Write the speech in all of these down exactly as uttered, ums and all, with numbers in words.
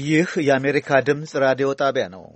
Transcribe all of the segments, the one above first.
ይህ የአሜሪካ ድምፅ ራዲዮ ጣቢያ ነው።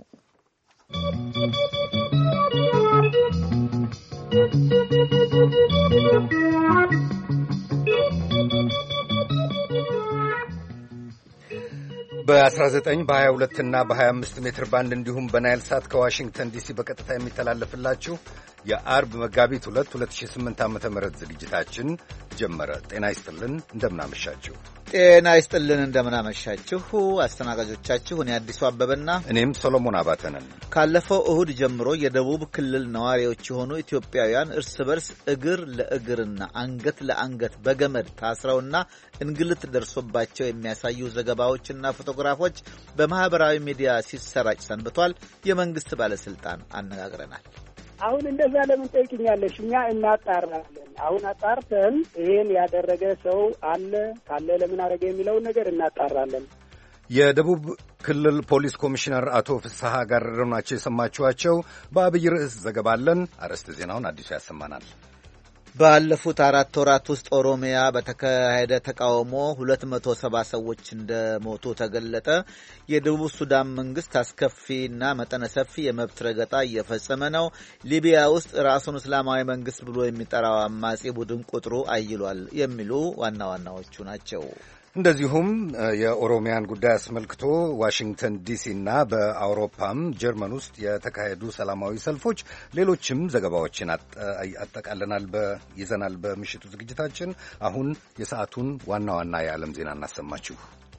በ19 በ22 እና በ25 ሜትር ባንድ እንዲሁም በናይል ሳት ከዋሽንግተን ዲሲ በቀጥታ የሚተላለፍላችሁ የአርብ መጋቢት ሁለት ሁለት ሺህ ስምንት ዓመተ ምህረት ዝግጅታችን ጀመረ። ጤና ይስጥልን፣ እንደምናመሻችሁ። ጤና ይስጥልን፣ እንደምናመሻችሁ። አስተናጋጆቻችሁ እኔ አዲሱ አበበና እኔም ሰሎሞን አባተ ነን። ካለፈው እሁድ ጀምሮ የደቡብ ክልል ነዋሪዎች የሆኑ ኢትዮጵያውያን እርስ በርስ እግር ለእግርና አንገት ለአንገት በገመድ ታስረውና እንግልት ደርሶባቸው የሚያሳዩ ዘገባዎችና ፎቶግራፎች በማህበራዊ ሚዲያ ሲሰራጭ ሰንብቷል። የመንግስት ባለስልጣን አነጋግረናል። አሁን እንደዛ ለምን ጠይቅኛለሽ? እኛ እናጣራለን። አሁን አጣርተን ይሄን ያደረገ ሰው አለ ካለ ለምን አደረገ የሚለውን ነገር እናጣራለን። የደቡብ ክልል ፖሊስ ኮሚሽነር አቶ ፍስሐ ጋረደው ናቸው የሰማችኋቸው። በአብይ ርዕስ ዘገባ አለን። አርዕስተ ዜናውን አዲሱ ያሰማናል። ባለፉት አራት ወራት ውስጥ ኦሮሚያ በተካሄደ ተቃውሞ ሁለት መቶ ሰባ ሰዎች እንደሞቱ ተገለጠ። የደቡብ ሱዳን መንግስት አስከፊና መጠነ ሰፊ የመብት ረገጣ እየፈጸመ ነው። ሊቢያ ውስጥ ራሱን እስላማዊ መንግስት ብሎ የሚጠራው አማጺ ቡድን ቁጥሩ አይሏል የሚሉ ዋና ዋናዎቹ ናቸው። እንደዚሁም የኦሮሚያን ጉዳይ አስመልክቶ ዋሽንግተን ዲሲና በአውሮፓም ጀርመን ውስጥ የተካሄዱ ሰላማዊ ሰልፎች፣ ሌሎችም ዘገባዎችን አጠቃለናል ይዘናል በምሽቱ ዝግጅታችን። አሁን የሰዓቱን ዋና ዋና የዓለም ዜና እናሰማችሁ።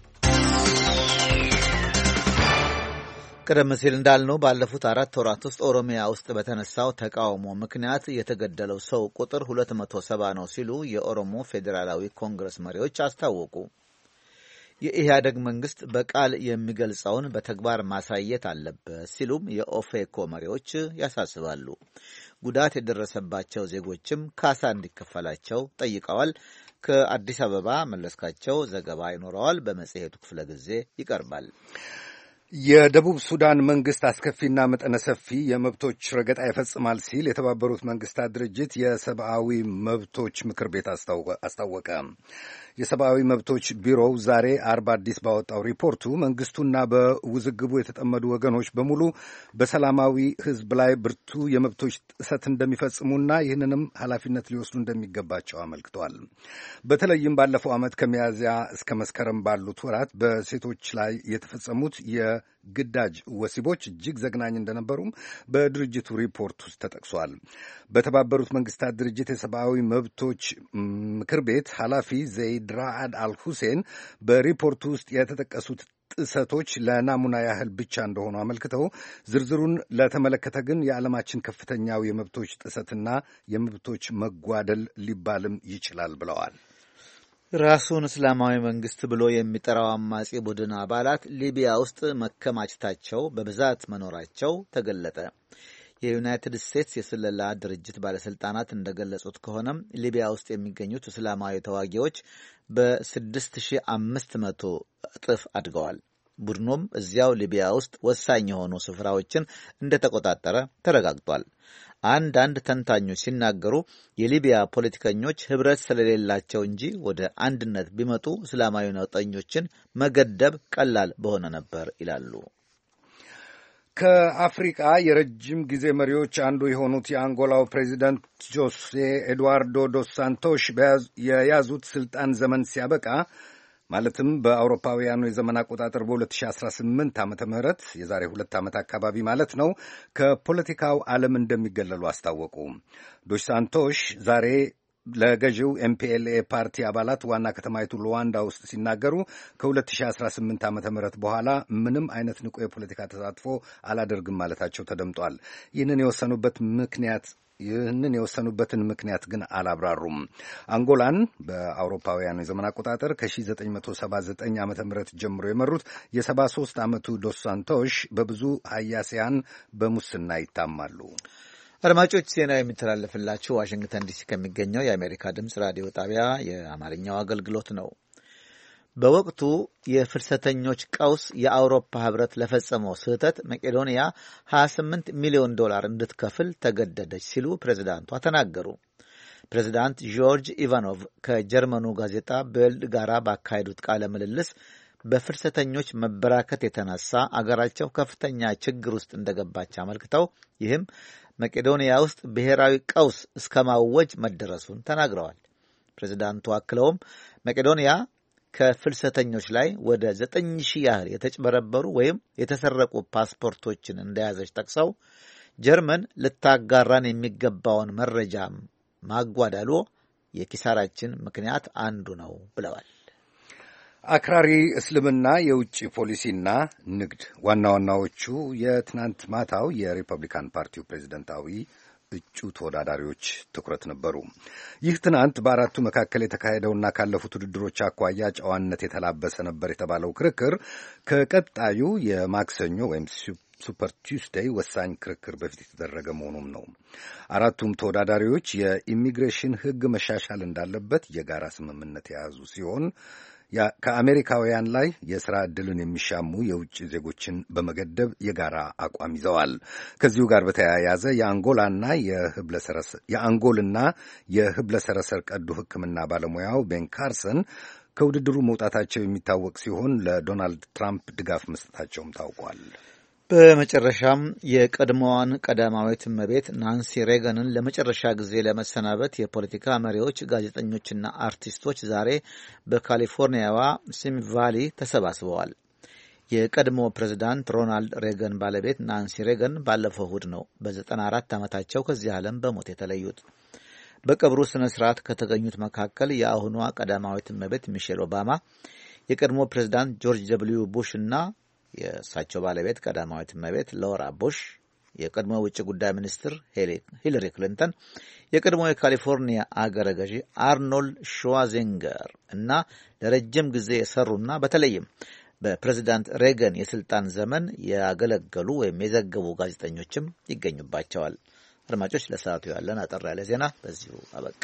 ቀደም ሲል እንዳልነው ባለፉት አራት ወራት ውስጥ ኦሮሚያ ውስጥ በተነሳው ተቃውሞ ምክንያት የተገደለው ሰው ቁጥር ሁለት መቶ ሰባ ነው ሲሉ የኦሮሞ ፌዴራላዊ ኮንግረስ መሪዎች አስታወቁ። የኢህአደግ መንግስት በቃል የሚገልጸውን በተግባር ማሳየት አለበት ሲሉም የኦፌኮ መሪዎች ያሳስባሉ። ጉዳት የደረሰባቸው ዜጎችም ካሳ እንዲከፈላቸው ጠይቀዋል። ከአዲስ አበባ መለስካቸው ዘገባ ይኖረዋል። በመጽሔቱ ክፍለ ጊዜ ይቀርባል። የደቡብ ሱዳን መንግስት አስከፊና መጠነ ሰፊ የመብቶች ረገጣ ይፈጽማል ሲል የተባበሩት መንግስታት ድርጅት የሰብአዊ መብቶች ምክር ቤት አስታወቀ። የሰብአዊ መብቶች ቢሮው ዛሬ አርብ አዲስ ባወጣው ሪፖርቱ መንግስቱና በውዝግቡ የተጠመዱ ወገኖች በሙሉ በሰላማዊ ሕዝብ ላይ ብርቱ የመብቶች ጥሰት እንደሚፈጽሙና ይህንንም ኃላፊነት ሊወስዱ እንደሚገባቸው አመልክተዋል። በተለይም ባለፈው ዓመት ከሚያዝያ እስከ መስከረም ባሉት ወራት በሴቶች ላይ የተፈጸሙት የግዳጅ ወሲቦች እጅግ ዘግናኝ እንደነበሩም በድርጅቱ ሪፖርት ውስጥ ተጠቅሷል። በተባበሩት መንግስታት ድርጅት የሰብአዊ መብቶች ምክር ቤት ኃላፊ ዘይድ ራአድ አልሁሴን በሪፖርቱ ውስጥ የተጠቀሱት ጥሰቶች ለናሙና ያህል ብቻ እንደሆኑ አመልክተው ዝርዝሩን ለተመለከተ ግን የዓለማችን ከፍተኛው የመብቶች ጥሰትና የመብቶች መጓደል ሊባልም ይችላል ብለዋል። ራሱን እስላማዊ መንግስት ብሎ የሚጠራው አማጺ ቡድን አባላት ሊቢያ ውስጥ መከማቸታቸው በብዛት መኖራቸው ተገለጠ። የዩናይትድ ስቴትስ የስለላ ድርጅት ባለስልጣናት እንደገለጹት ከሆነም ሊቢያ ውስጥ የሚገኙት እስላማዊ ተዋጊዎች በስድስት ሺህ አምስት መቶ እጥፍ አድገዋል። ቡድኑም እዚያው ሊቢያ ውስጥ ወሳኝ የሆኑ ስፍራዎችን እንደተቆጣጠረ ተረጋግጧል። አንዳንድ ተንታኞች ሲናገሩ የሊቢያ ፖለቲከኞች ህብረት ስለሌላቸው እንጂ ወደ አንድነት ቢመጡ እስላማዊ ነውጠኞችን መገደብ ቀላል በሆነ ነበር ይላሉ። ከአፍሪቃ የረጅም ጊዜ መሪዎች አንዱ የሆኑት የአንጎላው ፕሬዚደንት ጆሴ ኤድዋርዶ ዶስ ሳንቶሽ የያዙት ስልጣን ዘመን ሲያበቃ ማለትም በአውሮፓውያኑ የዘመን አቆጣጠር በሁለት ሺህ አስራ ስምንት ዓመተ ምህረት የዛሬ ሁለት ዓመት አካባቢ ማለት ነው ከፖለቲካው ዓለም እንደሚገለሉ አስታወቁ። ዶስ ሳንቶሽ ዛሬ ለገዢው ኤምፒኤልኤ ፓርቲ አባላት ዋና ከተማይቱ ሉዋንዳ ውስጥ ሲናገሩ ከሁለት ሺህ አስራ ስምንት ዓመተ ምህረት በኋላ ምንም አይነት ንቁ የፖለቲካ ተሳትፎ አላደርግም ማለታቸው ተደምጧል። ይህንን የወሰኑበት ምክንያት ይህንን የወሰኑበትን ምክንያት ግን አላብራሩም። አንጎላን በአውሮፓውያኑ የዘመን አቆጣጠር ከ1979 ዓመተ ምህረት ጀምሮ የመሩት የሰባ ሦስት ዓመቱ ዶስ ሳንቶሽ በብዙ ሀያሲያን በሙስና ይታማሉ። አድማጮች፣ ዜና የሚተላለፍላችሁ ዋሽንግተን ዲሲ ከሚገኘው የአሜሪካ ድምፅ ራዲዮ ጣቢያ የአማርኛው አገልግሎት ነው። በወቅቱ የፍልሰተኞች ቀውስ የአውሮፓ ህብረት ለፈጸመው ስህተት መቄዶንያ ሀያ ስምንት ሚሊዮን ዶላር እንድትከፍል ተገደደች ሲሉ ፕሬዝዳንቷ ተናገሩ። ፕሬዝዳንት ጆርጅ ኢቫኖቭ ከጀርመኑ ጋዜጣ ቤልድ ጋር ባካሄዱት ቃለ ምልልስ በፍልሰተኞች መበራከት የተነሳ አገራቸው ከፍተኛ ችግር ውስጥ እንደገባች አመልክተው ይህም መቄዶንያ ውስጥ ብሔራዊ ቀውስ እስከ ማወጅ መደረሱን ተናግረዋል። ፕሬዚዳንቱ አክለውም መቄዶንያ ከፍልሰተኞች ላይ ወደ ዘጠኝ ሺህ ያህል የተጭበረበሩ ወይም የተሰረቁ ፓስፖርቶችን እንደያዘች ጠቅሰው ጀርመን ልታጋራን የሚገባውን መረጃ ማጓዳሉ የኪሳራችን ምክንያት አንዱ ነው ብለዋል። አክራሪ እስልምና፣ የውጭ ፖሊሲና ንግድ ዋና ዋናዎቹ የትናንት ማታው የሪፐብሊካን ፓርቲው ፕሬዝደንታዊ እጩ ተወዳዳሪዎች ትኩረት ነበሩ። ይህ ትናንት በአራቱ መካከል የተካሄደውና ካለፉት ውድድሮች አኳያ ጨዋነት የተላበሰ ነበር የተባለው ክርክር ከቀጣዩ የማክሰኞ ወይም ሱፐር ቱስዴይ ወሳኝ ክርክር በፊት የተደረገ መሆኑም ነው። አራቱም ተወዳዳሪዎች የኢሚግሬሽን ሕግ መሻሻል እንዳለበት የጋራ ስምምነት የያዙ ሲሆን ከአሜሪካውያን ላይ የሥራ ዕድልን የሚሻሙ የውጭ ዜጎችን በመገደብ የጋራ አቋም ይዘዋል። ከዚሁ ጋር በተያያዘ የአንጎላና የአንጎልና የህብለሰረሰር ቀዶ ሕክምና ባለሙያው ቤን ካርሰን ከውድድሩ መውጣታቸው የሚታወቅ ሲሆን ለዶናልድ ትራምፕ ድጋፍ መስጠታቸውም ታውቋል። በመጨረሻም የቀድሞዋን ቀዳማዊት እመቤት ናንሲ ሬገንን ለመጨረሻ ጊዜ ለመሰናበት የፖለቲካ መሪዎች፣ ጋዜጠኞችና አርቲስቶች ዛሬ በካሊፎርኒያዋ ሲሚ ቫሊ ተሰባስበዋል። የቀድሞ ፕሬዝዳንት ሮናልድ ሬገን ባለቤት ናንሲ ሬገን ባለፈው እሁድ ነው በዘጠና አራት ዓመታቸው ከዚህ ዓለም በሞት የተለዩት። በቀብሩ ስነ ስርዓት ከተገኙት መካከል የአሁኗ ቀዳማዊት እመቤት ሚሼል ኦባማ፣ የቀድሞ ፕሬዝዳንት ጆርጅ ደብልዩ ቡሽ እና የእሳቸው ባለቤት ቀዳማዊት እመቤት ሎራ ቡሽ፣ የቀድሞ ውጭ ጉዳይ ሚኒስትር ሂለሪ ክሊንተን፣ የቀድሞ የካሊፎርኒያ አገረ ገዢ አርኖልድ ሽዋዜንገር እና ለረጅም ጊዜ የሰሩና በተለይም በፕሬዚዳንት ሬገን የስልጣን ዘመን ያገለገሉ ወይም የዘገቡ ጋዜጠኞችም ይገኙባቸዋል። አድማጮች፣ ለሰዓቱ ያለን አጠር ያለ ዜና በዚሁ አበቃ።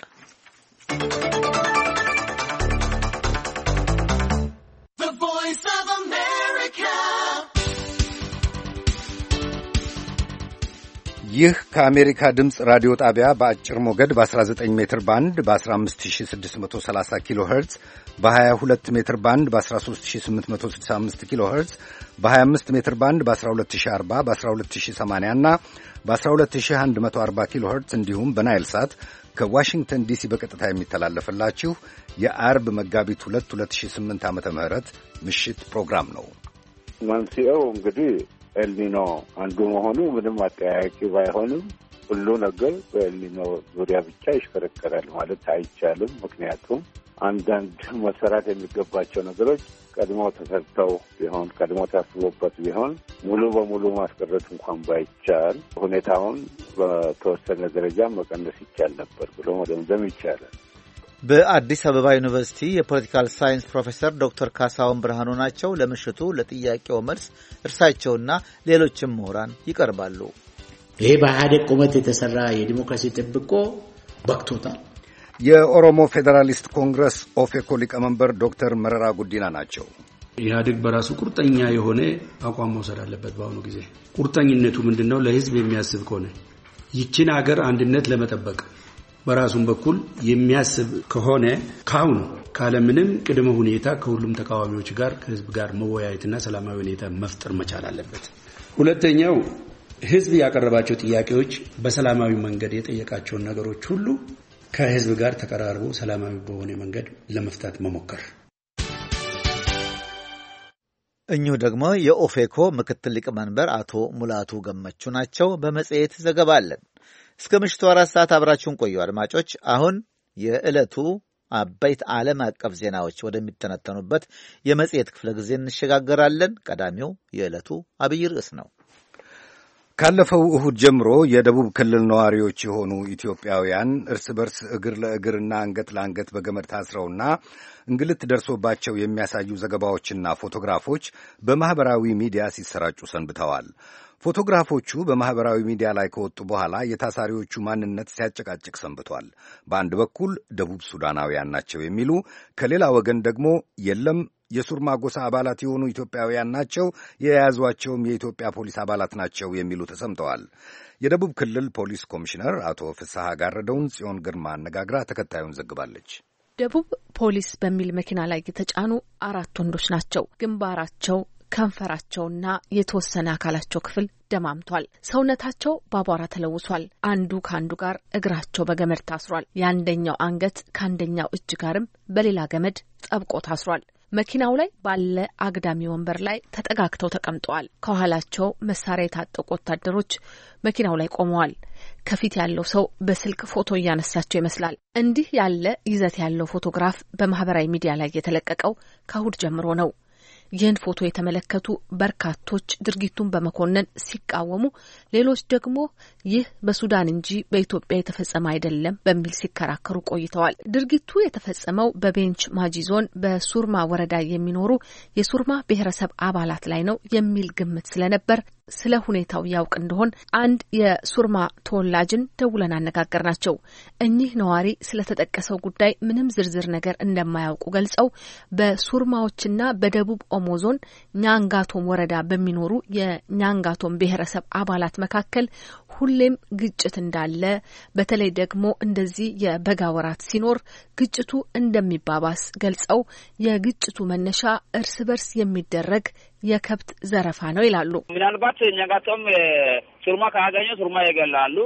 ይህ ከአሜሪካ ድምፅ ራዲዮ ጣቢያ በአጭር ሞገድ በ19 ሜትር ባንድ በ15630 ኪሎ ሄርትዝ በ22 ሜትር ባንድ በ13865 ኪሎ ሄርትዝ በ25 ሜትር ባንድ በ12040 በ12080 እና በ12140 ኪሎ ሄርትዝ እንዲሁም በናይል ሳት ከዋሽንግተን ዲሲ በቀጥታ የሚተላለፍላችሁ የአርብ መጋቢት ሁለት ሁለት ሺህ ስምንት ዓመተ ምህረት ምሽት ፕሮግራም ነው። መንስኤው እንግዲህ ኤልኒኖ አንዱ መሆኑ ምንም አጠያያቂ ባይሆንም ሁሉ ነገር በኤልኒኖ ዙሪያ ብቻ ይሽከረከራል ማለት አይቻልም። ምክንያቱም አንዳንድ መሰራት የሚገባቸው ነገሮች ቀድሞ ተሰርተው ቢሆን ቀድሞ ታስቦበት ቢሆን ሙሉ በሙሉ ማስቀረት እንኳን ባይቻል ሁኔታውን በተወሰነ ደረጃ መቀነስ ይቻል ነበር ብሎ መደምደም ይቻላል። በአዲስ አበባ ዩኒቨርሲቲ የፖለቲካል ሳይንስ ፕሮፌሰር ዶክተር ካሳሁን ብርሃኑ ናቸው። ለምሽቱ ለጥያቄው መልስ እርሳቸውና ሌሎችም ምሁራን ይቀርባሉ። ይሄ በኢህአዴግ ቁመት የተሰራ የዲሞክራሲ ጥብቆ በቅቶታል። የኦሮሞ ፌዴራሊስት ኮንግረስ ኦፌኮ ሊቀመንበር ዶክተር መረራ ጉዲና ናቸው። ኢህአዴግ በራሱ ቁርጠኛ የሆነ አቋም መውሰድ አለበት። በአሁኑ ጊዜ ቁርጠኝነቱ ምንድነው? ለህዝብ የሚያስብ ከሆነ ይችን ሀገር አንድነት ለመጠበቅ በራሱም በኩል የሚያስብ ከሆነ ካሁን ካለምንም ቅድመ ሁኔታ ከሁሉም ተቃዋሚዎች ጋር ከህዝብ ጋር መወያየትና ሰላማዊ ሁኔታ መፍጠር መቻል አለበት። ሁለተኛው ህዝብ ያቀረባቸው ጥያቄዎች በሰላማዊ መንገድ የጠየቃቸውን ነገሮች ሁሉ ከህዝብ ጋር ተቀራርቦ ሰላማዊ በሆነ መንገድ ለመፍታት መሞከር። እኚሁ ደግሞ የኦፌኮ ምክትል ሊቀመንበር አቶ ሙላቱ ገመቹ ናቸው። በመጽሔት ዘገባ አለን። እስከ ምሽቱ አራት ሰዓት አብራችሁን ቆዩ አድማጮች። አሁን የዕለቱ አበይት ዓለም አቀፍ ዜናዎች ወደሚተነተኑበት የመጽሔት ክፍለ ጊዜ እንሸጋገራለን። ቀዳሚው የዕለቱ አብይ ርዕስ ነው። ካለፈው እሁድ ጀምሮ የደቡብ ክልል ነዋሪዎች የሆኑ ኢትዮጵያውያን እርስ በርስ እግር ለእግርና አንገት ለአንገት በገመድ ታስረውና እንግልት ደርሶባቸው የሚያሳዩ ዘገባዎችና ፎቶግራፎች በማኅበራዊ ሚዲያ ሲሰራጩ ሰንብተዋል። ፎቶግራፎቹ በማኅበራዊ ሚዲያ ላይ ከወጡ በኋላ የታሳሪዎቹ ማንነት ሲያጨቃጭቅ ሰንብቷል። በአንድ በኩል ደቡብ ሱዳናውያን ናቸው የሚሉ፣ ከሌላ ወገን ደግሞ የለም የሱርማ ጎሳ አባላት የሆኑ ኢትዮጵያውያን ናቸው፣ የያዟቸውም የኢትዮጵያ ፖሊስ አባላት ናቸው የሚሉ ተሰምተዋል። የደቡብ ክልል ፖሊስ ኮሚሽነር አቶ ፍስሐ ጋረደውን ጽዮን ግርማ አነጋግራ ተከታዩን ዘግባለች። ደቡብ ፖሊስ በሚል መኪና ላይ የተጫኑ አራት ወንዶች ናቸው። ግንባራቸው ከንፈራቸውና የተወሰነ አካላቸው ክፍል ደማምቷል። ሰውነታቸው በአቧራ ተለውሷል። አንዱ ካንዱ ጋር እግራቸው በገመድ ታስሯል። የአንደኛው አንገት ከአንደኛው እጅ ጋርም በሌላ ገመድ ጠብቆ ታስሯል። መኪናው ላይ ባለ አግዳሚ ወንበር ላይ ተጠጋግተው ተቀምጠዋል። ከኋላቸው መሳሪያ የታጠቁ ወታደሮች መኪናው ላይ ቆመዋል። ከፊት ያለው ሰው በስልክ ፎቶ እያነሳቸው ይመስላል። እንዲህ ያለ ይዘት ያለው ፎቶግራፍ በማህበራዊ ሚዲያ ላይ የተለቀቀው ከእሁድ ጀምሮ ነው። ይህን ፎቶ የተመለከቱ በርካቶች ድርጊቱን በመኮነን ሲቃወሙ፣ ሌሎች ደግሞ ይህ በሱዳን እንጂ በኢትዮጵያ የተፈጸመ አይደለም በሚል ሲከራከሩ ቆይተዋል። ድርጊቱ የተፈጸመው በቤንች ማጂ ዞን በሱርማ ወረዳ የሚኖሩ የሱርማ ብሔረሰብ አባላት ላይ ነው የሚል ግምት ስለነበር ስለ ሁኔታው ያውቅ እንደሆን አንድ የሱርማ ተወላጅን ደውለን አነጋገርናቸው። እኚህ ነዋሪ ስለተጠቀሰው ጉዳይ ምንም ዝርዝር ነገር እንደማያውቁ ገልጸው በሱርማዎችና በደቡብ ኦሞ ዞን ኛንጋቶም ወረዳ በሚኖሩ የኛንጋቶም ብሔረሰብ አባላት መካከል ሁሌም ግጭት እንዳለ፣ በተለይ ደግሞ እንደዚህ የበጋ ወራት ሲኖር ግጭቱ እንደሚባባስ ገልጸው የግጭቱ መነሻ እርስ በርስ የሚደረግ የከብት ዘረፋ ነው ይላሉ። ምናልባት ኛንጋቶም ሱርማ ካገኙ ሱርማ ይገላሉ፣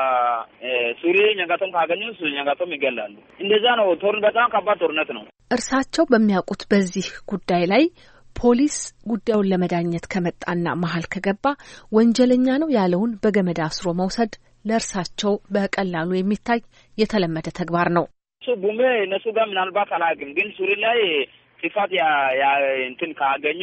ሱሪ ኛንጋቶም ካገኙ ኛንጋቶም ይገላሉ። እንደዛ ነው። ጦርነት በጣም ከባድ ጦርነት ነው። እርሳቸው በሚያውቁት በዚህ ጉዳይ ላይ ፖሊስ ጉዳዩን ለመዳኘት ከመጣና መሀል ከገባ ወንጀለኛ ነው ያለውን በገመድ አስሮ መውሰድ ለእርሳቸው በቀላሉ የሚታይ የተለመደ ተግባር ነው። እሱ ቡሜ እነሱ ጋር ምናልባት አላውቅም፣ ግን ሱሪ ላይ ሲፋት ያ ያ እንትን ካገኙ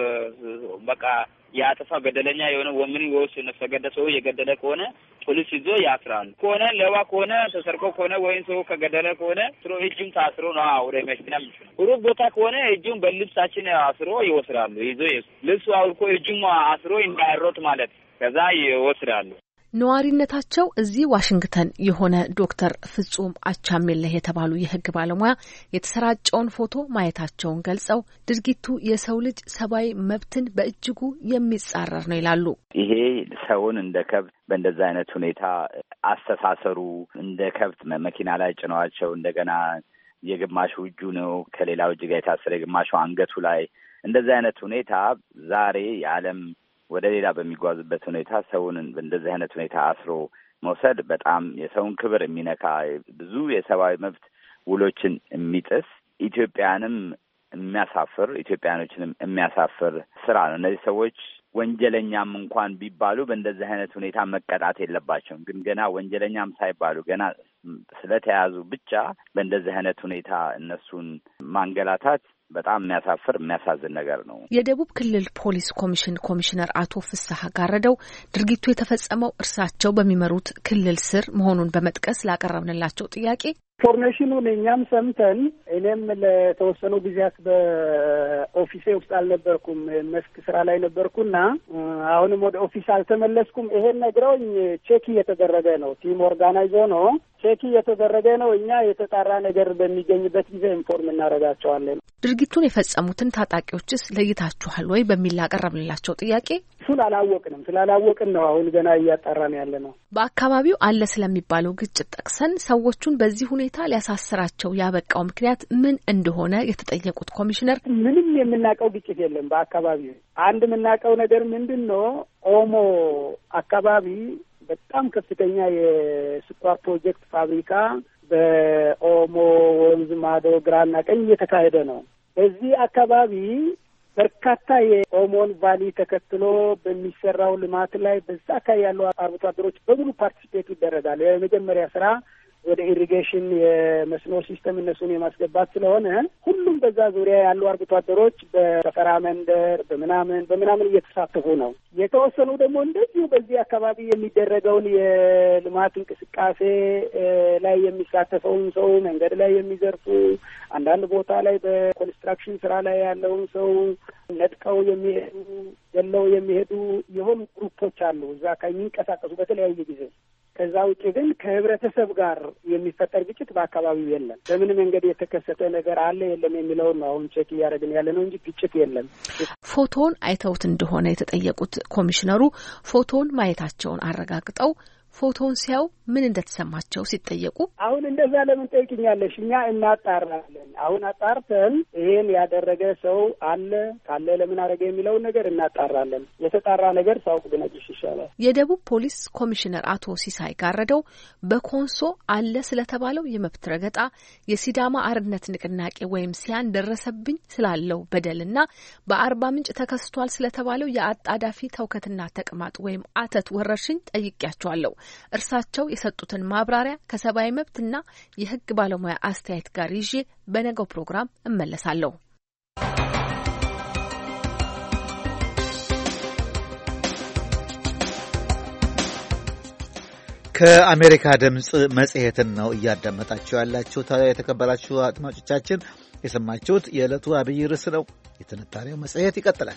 በቃ ያጠፋ ገደለኛ የሆነ ወምን ወስ ነፍሰ ገዳይ ሰው የገደለ ከሆነ ፖሊስ ይዞ ያስራል። ከሆነ ለዋ ከሆነ ተሰርቆ ከሆነ ወይን ሰው ከገደለ ከሆነ ትሮ እጁን ታስሮ ነው አውሬ መስናም ሩብ ቦታ ከሆነ እጁን በልብሳችን አስሮ ይወስራሉ። ይዞ ልብሱ አውልቆ እጁን አስሮ እንዳይሮጥ ማለት ከዛ ይወስራሉ። ነዋሪነታቸው እዚህ ዋሽንግተን የሆነ ዶክተር ፍጹም አቻሜለህ የተባሉ የሕግ ባለሙያ የተሰራጨውን ፎቶ ማየታቸውን ገልጸው ድርጊቱ የሰው ልጅ ሰብአዊ መብትን በእጅጉ የሚጻረር ነው ይላሉ። ይሄ ሰውን እንደ ከብት በእንደዛ አይነት ሁኔታ አስተሳሰሩ እንደ ከብት መኪና ላይ ጭነዋቸው እንደገና የግማሹ እጁ ነው ከሌላው እጅ ጋር የታሰረ የግማሹ አንገቱ ላይ እንደዛ አይነት ሁኔታ ዛሬ የዓለም ወደ ሌላ በሚጓዝበት ሁኔታ ሰውን እንደዚህ አይነት ሁኔታ አስሮ መውሰድ በጣም የሰውን ክብር የሚነካ ብዙ የሰብአዊ መብት ውሎችን የሚጥስ ኢትዮጵያንም የሚያሳፍር ኢትዮጵያኖችንም የሚያሳፍር ስራ ነው። እነዚህ ሰዎች ወንጀለኛም እንኳን ቢባሉ በእንደዚህ አይነት ሁኔታ መቀጣት የለባቸውም። ግን ገና ወንጀለኛም ሳይባሉ ገና ስለተያዙ ብቻ በእንደዚህ አይነት ሁኔታ እነሱን ማንገላታት በጣም የሚያሳፍር የሚያሳዝን ነገር ነው። የደቡብ ክልል ፖሊስ ኮሚሽን ኮሚሽነር አቶ ፍስሐ ጋረደው ድርጊቱ የተፈጸመው እርሳቸው በሚመሩት ክልል ስር መሆኑን በመጥቀስ ላቀረብንላቸው ጥያቄ ኢንፎርሜሽኑን እኛም ሰምተን እኔም ለተወሰኑ ጊዜያት በኦፊሴ ውስጥ አልነበርኩም፣ መስክ ስራ ላይ ነበርኩና አሁንም ወደ ኦፊስ አልተመለስኩም። ይሄን ነግረውኝ ቼክ እየተደረገ ነው። ቲም ኦርጋናይዞ ነው ቼክ እየተደረገ ነው። እኛ የተጣራ ነገር በሚገኝበት ጊዜ ኢንፎርም እናደርጋቸዋለን። ድርጊቱን የፈጸሙትን ታጣቂዎችስ ለይታችኋል ወይ በሚል ላቀረብንላቸው ጥያቄ እሱን አላወቅንም። ስላላወቅን ነው አሁን ገና እያጣራን ያለ ነው። በአካባቢው አለ ስለሚባለው ግጭት ጠቅሰን ሰዎቹን በዚህ ሁኔታ ሊያሳስራቸው ያበቃው ምክንያት ምን እንደሆነ የተጠየቁት ኮሚሽነር ምንም የምናውቀው ግጭት የለም በአካባቢው። አንድ የምናውቀው ነገር ምንድን ነው? ኦሞ አካባቢ በጣም ከፍተኛ የስኳር ፕሮጀክት ፋብሪካ በኦሞ ወንዝ ማዶ ግራና ቀኝ እየተካሄደ ነው። በዚህ አካባቢ በርካታ የኦሞን ቫሊ ተከትሎ በሚሰራው ልማት ላይ በዛ አካባቢ ያሉ አርብቶ አደሮች በሙሉ ፓርቲሲፔት ይደረጋል። የመጀመሪያ ስራ ወደ ኢሪጌሽን የመስኖ ሲስተም እነሱን የማስገባት ስለሆነ ሁሉም በዛ ዙሪያ ያሉ አርብቶ አደሮች በሰፈራ መንደር በምናምን በምናምን እየተሳተፉ ነው። የተወሰኑ ደግሞ እንደዚሁ በዚህ አካባቢ የሚደረገውን የልማት እንቅስቃሴ ላይ የሚሳተፈውን ሰው መንገድ ላይ የሚዘርፉ፣ አንዳንድ ቦታ ላይ በኮንስትራክሽን ስራ ላይ ያለውን ሰው ነጥቀው የሚሄዱ ገለው የሚሄዱ የሆኑ ግሩፖች አሉ እዛ ከሚንቀሳቀሱ በተለያየ ጊዜ። ከዛ ውጭ ግን ከህብረተሰብ ጋር የሚፈጠር ግጭት በአካባቢው የለም። በምን መንገድ የተከሰተ ነገር አለ የለም የሚለውን ነው አሁን ቼክ እያደረግን ያለ ነው እንጂ ግጭት የለም። ፎቶውን አይተውት እንደሆነ የተጠየቁት ኮሚሽነሩ ፎቶውን ማየታቸውን አረጋግጠው ፎቶውን ሲያው ምን እንደተሰማቸው ሲጠየቁ አሁን እንደዛ ለምን ጠይቅኛለሽ? እኛ እናጣራለን። አሁን አጣርተን ይሄን ያደረገ ሰው አለ ካለ ለምን አደረገ የሚለውን ነገር እናጣራለን። የተጣራ ነገር ሳውቅ ብነግርሽ ይሻላል። የደቡብ ፖሊስ ኮሚሽነር አቶ ሲሳይ ጋረደው በኮንሶ አለ ስለተባለው የመብት ረገጣ የሲዳማ አርነት ንቅናቄ ወይም ሲያን ደረሰብኝ ስላለው በደልና በአርባ ምንጭ ተከስቷል ስለተባለው የአጣዳፊ ተውከትና ተቅማጥ ወይም አተት ወረርሽኝ ጠይቄያቸዋለሁ። እርሳቸው የሰጡትን ማብራሪያ ከሰብአዊ መብትና የሕግ ባለሙያ አስተያየት ጋር ይዤ በነገው ፕሮግራም እመለሳለሁ። ከአሜሪካ ድምጽ መጽሔትን ነው እያዳመጣችሁ ያላችሁ። የተከበራችሁ አድማጮቻችን የሰማችሁት የዕለቱ አብይ ርዕስ ነው። የትንታኔው መጽሔት ይቀጥላል።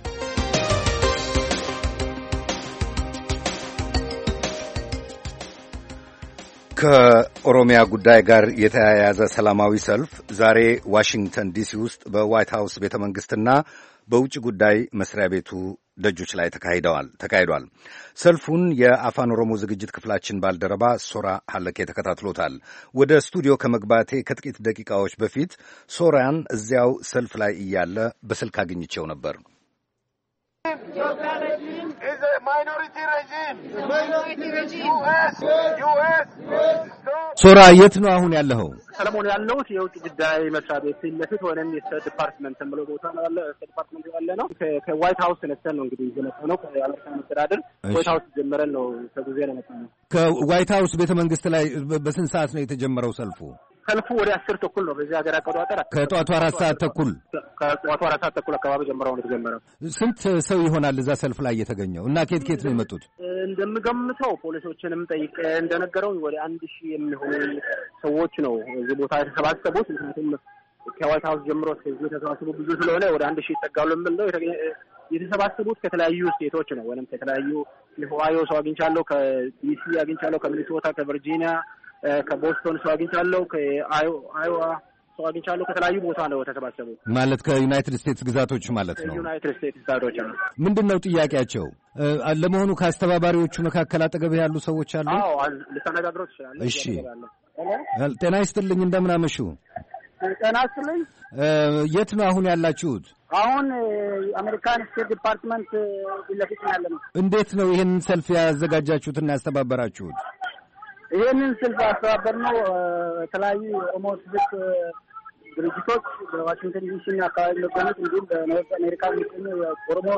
ከኦሮሚያ ጉዳይ ጋር የተያያዘ ሰላማዊ ሰልፍ ዛሬ ዋሽንግተን ዲሲ ውስጥ በዋይት ሃውስ ቤተ መንግሥትና በውጭ ጉዳይ መስሪያ ቤቱ ደጆች ላይ ተካሂደዋል ተካሂዷል። ሰልፉን የአፋን ኦሮሞ ዝግጅት ክፍላችን ባልደረባ ሶራ ሀለኬ ተከታትሎታል። ወደ ስቱዲዮ ከመግባቴ ከጥቂት ደቂቃዎች በፊት ሶራን እዚያው ሰልፍ ላይ እያለ በስልክ አግኝቼው ነበር። ሶራ የት ነው አሁን ያለኸው? ሰለሞን ያለሁት የውጭ ጉዳይ መስሪያ ቤት ፊት ለፊት ወይንም የስቴት ዲፓርትመንት ተብሎ ቦታ ነው ያለ ስቴት ዲፓርትመንት ያለ ነው። ከዋይት ሃውስ ተነስተን ነው እንግዲህ የመጣው ነው። ከአሜሪካ መስተዳድር ዋይት ሃውስ ጀምረን ነው ከጊዜ ነው የመጣው ነው። ከዋይት ሃውስ ቤተ መንግስት ላይ በስንት ሰዓት ነው የተጀመረው ሰልፉ? ሰልፉ ወደ አስር ተኩል ነው በዚህ ሀገር አቆጣጠር። ከጧቱ አራት ሰዓት ተኩል ከጧቱ አራት ሰዓት ተኩል አካባቢ ጀምረው ነው የተጀመረው። ስንት ሰው ይሆናል እዛ ሰልፍ ላይ የተገኘው እና ኬት ኬት ነው የመጡት? እንደምገምተው ፖሊሶችንም ጠይቄ እንደነገረው ወደ አንድ ሺህ የሚሆኑ ሰዎች ነው እዚህ ቦታ የተሰባሰቡት። ምክንያቱም ከዋይት ሃውስ ጀምሮ እስከዚህ ተሰባሰቡ ብዙ ስለሆነ ወደ አንድ ሺህ ይጠጋሉ የምንለው የተሰባሰቡት ከተለያዩ ስቴቶች ነው። ወይንም ከተለያዩ የኦሃዮ ሰው አግኝቻለሁ፣ ከዲሲ አግኝቻለሁ፣ ከሚኒሶታ፣ ከቨርጂኒያ፣ ከቦስቶን ሰው አግኝቻለሁ፣ ከአዮዋ ሰው አግኝቻለሁ። ከተለያዩ ቦታ ነው ተሰባሰቡ ማለት ከዩናይትድ ስቴትስ ግዛቶች ማለት ነው። ዩናይትድ ስቴትስ ግዛቶች ነው። ምንድነው ጥያቄያቸው? ለመሆኑ ከአስተባባሪዎቹ መካከል አጠገብ ያሉ ሰዎች አሉ? አዎ ልታነጋግረው ትችላለህ። እሺ ጤና ይስጥልኝ፣ እንደምን አመሹ? ጤና ይስጥልኝ። የት ነው አሁን ያላችሁት? አሁን አሜሪካን ስቴት ዲፓርትመንት ፊት ለፊት ነው ያለነው። እንዴት ነው ይሄንን ሰልፍ ያዘጋጃችሁትና ያስተባበራችሁት? ይሄንን ሰልፍ ያስተባበርነው የተለያዩ ኦሮሞ ሲቪክ ድርጅቶች በዋሽንግተን ዲሲ እና አካባቢ ለቆኑት እንዲሁም በኖርዝ አሜሪካ የሚገኙ የኦሮሞ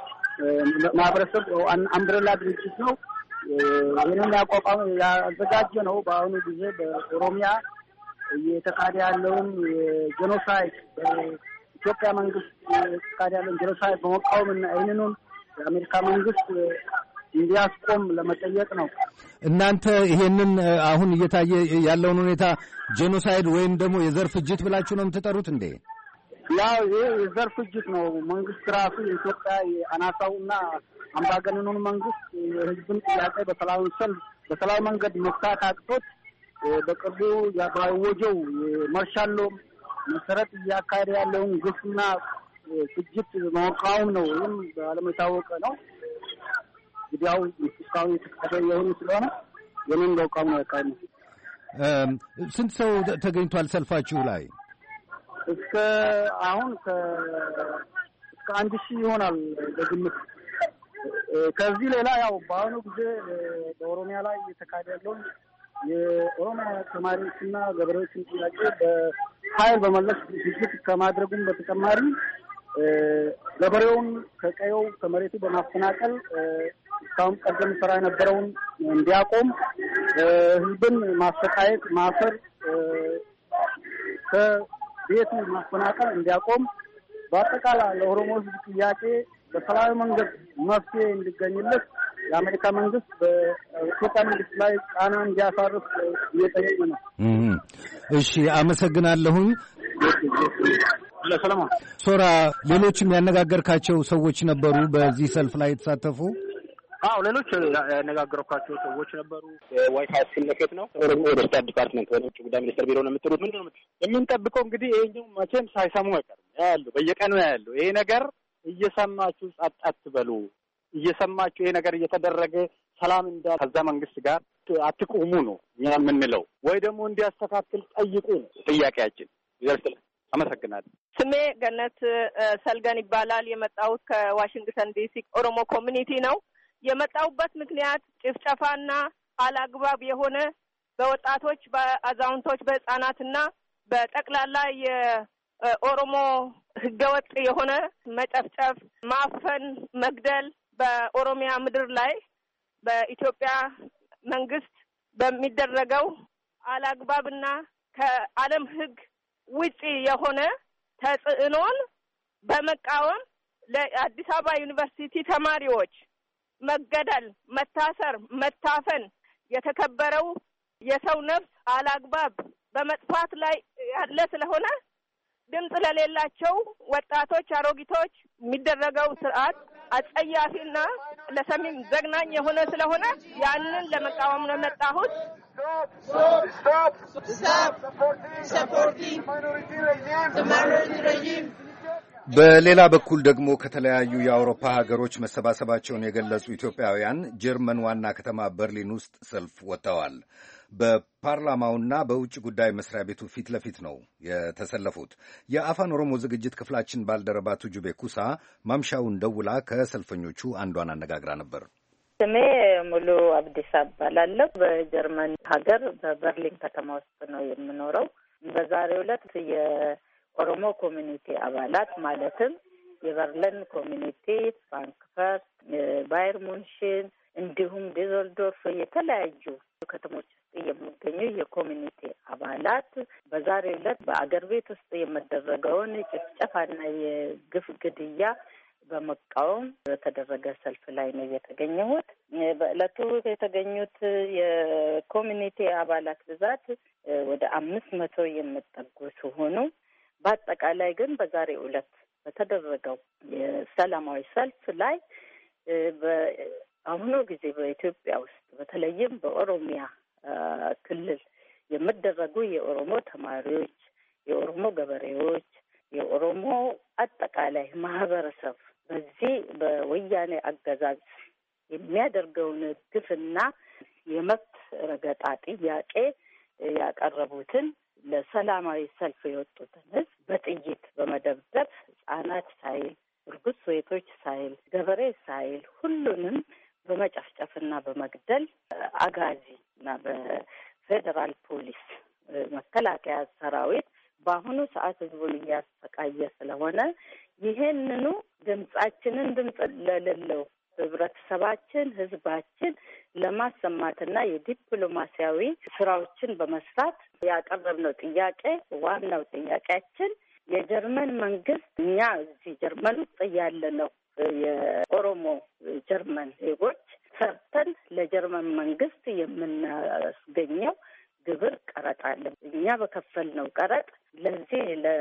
ማህበረሰብ አምብሬላ ድርጅት ነው። ይህንን ያቋቋመ ያዘጋጀ ነው። በአሁኑ ጊዜ በኦሮሚያ እየተካሄደ ያለውን የጄኖሳይድ በኢትዮጵያ መንግስት እየተካሄደ ያለውን ጄኖሳይድ በመቃወም እና ይህንኑን የአሜሪካ መንግስት እንዲያስቆም ለመጠየቅ ነው። እናንተ ይሄንን አሁን እየታየ ያለውን ሁኔታ ጄኖሳይድ ወይም ደግሞ የዘር ፍጅት ብላችሁ ነው የምትጠሩት እንዴ? ያው ይሄ የዘር ፍጅት ነው። መንግስት ራሱ የኢትዮጵያ የአናሳውና አምባገነኑን መንግስት የህዝብን ጥያቄ በሰላማዊ ሰልፍ በሰላማዊ መንገድ መፍታት አቅቶት በቅርቡ ባወጀው የማርሻል ሎው መሰረት እያካሄደ ያለውን ግፍና ፍጅት መቃወም ነው። ይህም በዓለም የታወቀ ነው። ግዲያው እስካሁን የተካሄደ የሆኑ ስለሆነ የምን መቃወም ነው ያካሄድ ነው። ስንት ሰው ተገኝቷል ሰልፋችሁ ላይ? እስከ አሁን ከ እስከ አንድ ሺህ ይሆናል በግምት። ከዚህ ሌላ ያው በአሁኑ ጊዜ በኦሮሚያ ላይ የተካሄደ ያለውን የኦሮሚያ ተማሪዎችና ገበሬዎችን ጥያቄ በኃይል በመለስ ድርጅት ከማድረጉም በተጨማሪ ገበሬውን ከቀየው ከመሬቱ በማፈናቀል እስካሁን ቀደም ስራ የነበረውን እንዲያቆም፣ ህዝብን ማሰቃየት፣ ማሰር፣ ከቤቱ ማፈናቀል እንዲያቆም፣ በአጠቃላይ ለኦሮሞ ህዝብ ጥያቄ በሰላማዊ መንገድ መፍትሄ እንዲገኝለት የአሜሪካ መንግስት በኢትዮጵያ መንግስት ላይ ጫና እንዲያሳርፍ እየጠየቀ ነው። እሺ አመሰግናለሁኝ። ለሰላም ሶራ፣ ሌሎችም ያነጋገርካቸው ሰዎች ነበሩ በዚህ ሰልፍ ላይ የተሳተፉ? አዎ ሌሎች ያነጋገርኳቸው ሰዎች ነበሩ። ዋይት ሃውስ ፊት ለፊት ነው። ወደ ስቴት ዲፓርትመንት ወደ ውጭ ጉዳይ ሚኒስቴር ቢሮ ነው የምትሉት? ምንድን ነው የምንጠብቀው? እንግዲህ ይሄኛው መቼም ሳይሰሙ አይቀርም ያሉ በየቀኑ ያሉ ይሄ ነገር እየሰማችሁ ጸጥ አትበሉ። እየሰማችሁ ይሄ ነገር እየተደረገ ሰላም እንዳ ከዛ መንግስት ጋር አትቁሙ ነው እኛ የምንለው፣ ወይ ደግሞ እንዲያስተካክል ጠይቁ ነው ጥያቄያችን። ይደርስልኝ። አመሰግናለሁ። ስሜ ገነት ሰልገን ይባላል። የመጣሁት ከዋሽንግተን ዲሲ ኦሮሞ ኮሚኒቲ ነው። የመጣሁበት ምክንያት ጭፍጨፋና አላግባብ የሆነ በወጣቶች፣ በአዛውንቶች፣ በህጻናትና በጠቅላላ የኦሮሞ ህገወጥ የሆነ መጨፍጨፍ፣ ማፈን፣ መግደል በኦሮሚያ ምድር ላይ በኢትዮጵያ መንግስት በሚደረገው አላግባብና ከዓለም ህግ ውጪ የሆነ ተጽዕኖን በመቃወም ለአዲስ አበባ ዩኒቨርሲቲ ተማሪዎች መገደል፣ መታሰር፣ መታፈን የተከበረው የሰው ነፍስ አላግባብ በመጥፋት ላይ ያለ ስለሆነ ድምፅ ለሌላቸው ወጣቶች፣ አሮጊቶች የሚደረገው ስርዓት አጸያፊና ለሰሚም ዘግናኝ የሆነ ስለሆነ ያንን ለመቃወም ነው የመጣሁት። በሌላ በኩል ደግሞ ከተለያዩ የአውሮፓ ሀገሮች መሰባሰባቸውን የገለጹ ኢትዮጵያውያን ጀርመን ዋና ከተማ በርሊን ውስጥ ሰልፍ ወጥተዋል። በፓርላማውና በውጭ ጉዳይ መስሪያ ቤቱ ፊት ለፊት ነው የተሰለፉት። የአፋን ኦሮሞ ዝግጅት ክፍላችን ባልደረባ ቱጁቤ ኩሳ ማምሻውን ደውላ ከሰልፈኞቹ አንዷን አነጋግራ ነበር። ስሜ ሙሉ አብዲሳ እባላለሁ። በጀርመን ሀገር በበርሊን ከተማ ውስጥ ነው የምኖረው። በዛሬው ዕለት የኦሮሞ ኮሚኒቲ አባላት ማለትም የበርሊን ኮሚኒቲ፣ ፍራንክፈርት፣ ባየር ሙንሽን እንዲሁም ዲዘልዶርፍ የተለያዩ ከተሞች ውስጥ የሚገኙ የኮሚኒቲ አባላት በዛሬው ዕለት በአገር ቤት ውስጥ የሚደረገውን ጭፍጨፋና የግፍ ግድያ በመቃወም በተደረገ ሰልፍ ላይ ነው የተገኘሁት። በዕለቱ የተገኙት የኮሚኒቲ አባላት ብዛት ወደ አምስት መቶ የሚጠጉ ሲሆኑ በአጠቃላይ ግን በዛሬው ዕለት በተደረገው የሰላማዊ ሰልፍ ላይ በአሁኑ ጊዜ በኢትዮጵያ ውስጥ በተለይም በኦሮሚያ ክልል የሚደረጉ የኦሮሞ ተማሪዎች፣ የኦሮሞ ገበሬዎች፣ የኦሮሞ አጠቃላይ ማህበረሰብ በዚህ በወያኔ አገዛዝ የሚያደርገውን ግፍና የመብት ረገጣ ጥያቄ ያቀረቡትን ለሰላማዊ ሰልፍ የወጡትን ህዝብ በጥይት በመደብደብ ህጻናት ሳይል፣ እርጉዝ ሴቶች ሳይል፣ ገበሬ ሳይል ሁሉንም በመጨፍጨፍና በመግደል አጋዚ እና በፌዴራል ፖሊስ መከላከያ ሰራዊት በአሁኑ ሰዓት ህዝቡን እያሰቃየ ስለሆነ ይሄንኑ ድምጻችንን ድምጽ ለሌለው ህብረተሰባችን፣ ህዝባችን ለማሰማትና የዲፕሎማሲያዊ ስራዎችን በመስራት ያቀረብነው ጥያቄ ዋናው ጥያቄያችን የጀርመን መንግስት እኛ እዚህ ጀርመን ውስጥ ያለ ነው የኦሮሞ ጀርመን ዜጎች ሰርተን ለጀርመን መንግስት የምናስገኘው ግብር ቀረጥ አለ። እኛ በከፈልነው ቀረጥ ለዚህ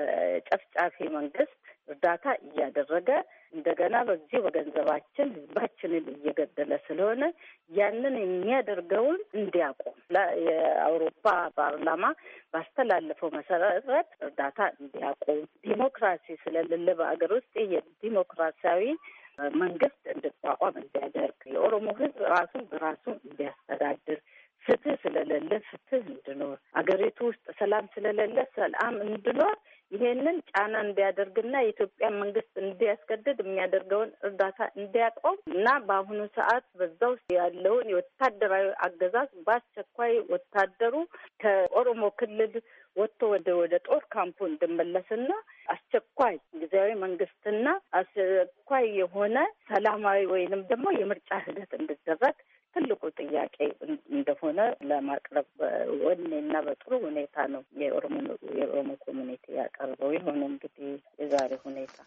ለጨፍጫፊ መንግስት እርዳታ እያደረገ እንደገና በዚህ በገንዘባችን ህዝባችንን እየገደለ ስለሆነ ያንን የሚያደርገውን እንዲያቆም የአውሮፓ ፓርላማ ባስተላለፈው መሰረት እርዳታ እንዲያቆም፣ ዲሞክራሲ ስለሌለ በአገር ውስጥ የዲሞክራሲያዊ መንግስት እንዲቋቋም እንዲያደርግ፣ የኦሮሞ ህዝብ ራሱን በራሱ እንዲያስተዳድር፣ ፍትህ ስለሌለ ፍትህ እንዲኖር፣ አገሪቱ ውስጥ ሰላም ስለሌለ ሰላም እንዲኖር ይሄንን ጫና እንዲያደርግና የኢትዮጵያ መንግስት እንዲያስገድድ የሚያደርገውን እርዳታ እንዲያቆም እና በአሁኑ ሰዓት በዛ ውስጥ ያለውን የወታደራዊ አገዛዝ በአስቸኳይ ወታደሩ ከኦሮሞ ክልል ወጥቶ ወደ ወደ ጦር ካምፑ እንዲመለስና አስቸኳይ ጊዜያዊ መንግስትና አስቸኳይ የሆነ ሰላማዊ ወይንም ደግሞ የምርጫ ሂደት እንዲደረግ ትልቁ ጥያቄ እንደሆነ ለማቅረብ ወኔና በጥሩ ሁኔታ ነው የኦሮሞ የኦሮሞ ኮሚኒቲ ያቀርበው። የሆነ እንግዲህ የዛሬ ሁኔታ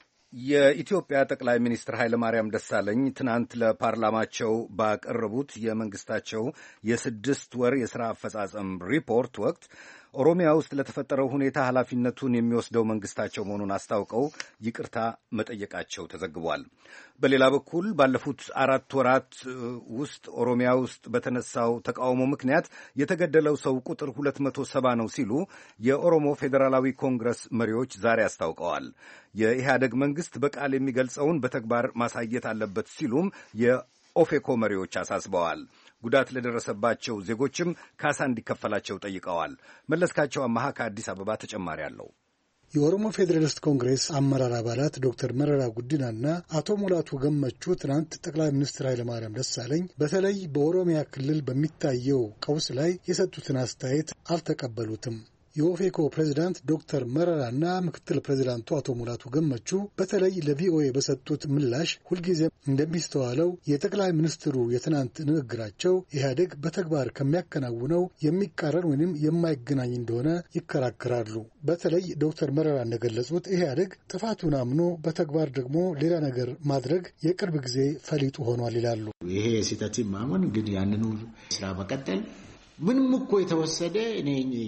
የኢትዮጵያ ጠቅላይ ሚኒስትር ኃይለ ማርያም ደሳለኝ ትናንት ለፓርላማቸው ባቀረቡት የመንግስታቸው የስድስት ወር የሥራ አፈጻጸም ሪፖርት ወቅት ኦሮሚያ ውስጥ ለተፈጠረው ሁኔታ ኃላፊነቱን የሚወስደው መንግስታቸው መሆኑን አስታውቀው ይቅርታ መጠየቃቸው ተዘግቧል። በሌላ በኩል ባለፉት አራት ወራት ውስጥ ኦሮሚያ ውስጥ በተነሳው ተቃውሞ ምክንያት የተገደለው ሰው ቁጥር ሁለት መቶ ሰባ ነው ሲሉ የኦሮሞ ፌዴራላዊ ኮንግረስ መሪዎች ዛሬ አስታውቀዋል። የኢህአደግ መንግስት በቃል የሚገልጸውን በተግባር ማሳየት አለበት ሲሉም የኦፌኮ መሪዎች አሳስበዋል። ጉዳት ለደረሰባቸው ዜጎችም ካሳ እንዲከፈላቸው ጠይቀዋል። መለስካቸው አማሃ ከአዲስ አበባ ተጨማሪ አለው። የኦሮሞ ፌዴራሊስት ኮንግሬስ አመራር አባላት ዶክተር መረራ ጉዲናና አቶ ሙላቱ ገመቹ ትናንት ጠቅላይ ሚኒስትር ኃይለማርያም ደሳለኝ በተለይ በኦሮሚያ ክልል በሚታየው ቀውስ ላይ የሰጡትን አስተያየት አልተቀበሉትም። የኦፌኮ ፕሬዚዳንት ዶክተር መረራና ምክትል ፕሬዚዳንቱ አቶ ሙላቱ ገመቹ በተለይ ለቪኦኤ በሰጡት ምላሽ ሁልጊዜ እንደሚስተዋለው የጠቅላይ ሚኒስትሩ የትናንት ንግግራቸው ኢህአዴግ በተግባር ከሚያከናውነው የሚቃረን ወይም የማይገናኝ እንደሆነ ይከራከራሉ። በተለይ ዶክተር መረራ እንደገለጹት ኢህአዴግ ጥፋቱን አምኖ በተግባር ደግሞ ሌላ ነገር ማድረግ የቅርብ ጊዜ ፈሊጡ ሆኗል ይላሉ። ይሄ ስህተት ማመን ግን ያንኑ ስራ መቀጠል ምንም እኮ የተወሰደ እኔ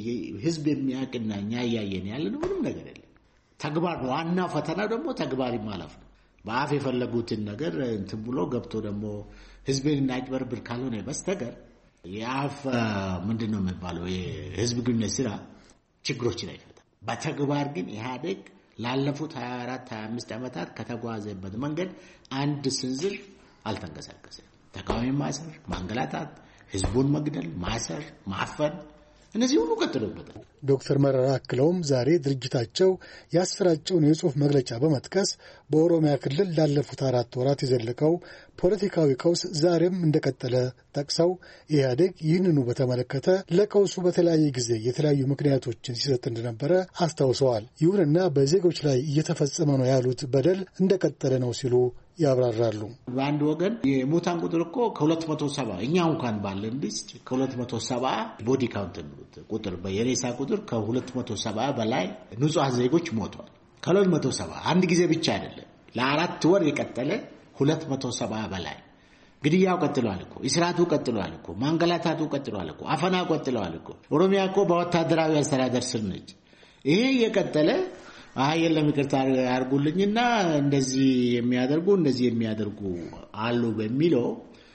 ህዝብ የሚያውቅና እኛ ያያየን ያለን ምንም ነገር የለም። ተግባር ነው ዋና ፈተና። ደግሞ ተግባር ማለፍ ነው። በአፍ የፈለጉትን ነገር እንትን ብሎ ገብቶ ደግሞ ህዝብን እናጭበርብር ካልሆነ በስተቀር የአፍ ምንድነው የሚባለው የህዝብ ግንኙነት ስራ ችግሮችን አይፈታም። በተግባር ግን ኢህአዴግ ላለፉት ሀያ አራት ሀያ አምስት ዓመታት ከተጓዘበት መንገድ አንድ ስንዝር አልተንቀሳቀሰም። ተቃዋሚ ማሰር፣ ማንገላታት፣ ህዝቡን መግደል፣ ማሰር፣ ማፈን እነዚህ ሁሉ ቀጥሎበታል። ዶክተር መረራ አክለውም ዛሬ ድርጅታቸው ያሰራጨውን የጽሑፍ መግለጫ በመጥቀስ በኦሮሚያ ክልል ላለፉት አራት ወራት የዘለቀው ፖለቲካዊ ቀውስ ዛሬም እንደቀጠለ ጠቅሰው ኢህአዴግ ይህንኑ በተመለከተ ለቀውሱ በተለያየ ጊዜ የተለያዩ ምክንያቶችን ሲሰጥ እንደነበረ አስታውሰዋል። ይሁንና በዜጎች ላይ እየተፈጸመ ነው ያሉት በደል እንደቀጠለ ነው ሲሉ ያብራራሉ። በአንድ ወገን የሞታን ቁጥር እኮ ከሁለት መቶ ሰባ እኛው እንኳን ባለን ሊስት ከሁለት መቶ ሰባ ቦዲ ካውንት ቁጥር በየሬሳ ቁጥር ከሁለት መቶ ሰባ በላይ ንጹህ ዜጎች ሞተዋል። ከሁለት መቶ ሰባ አንድ ጊዜ ብቻ አይደለም፣ ለአራት ወር የቀጠለ ሁለት መቶ ሰባ በላይ ግድያው ቀጥሏል እኮ፣ እስራቱ ቀጥሏል እኮ፣ ማንገላታቱ ቀጥሏል እኮ፣ አፈናው ቀጥሏል እኮ። ኦሮሚያ እኮ በወታደራዊ አስተዳደር ስር ነች። ይሄ የቀጠለ አይ የለም ይቅርታ አርጉልኝና እንደዚህ የሚያደርጉ እንደዚህ የሚያደርጉ አሉ በሚለው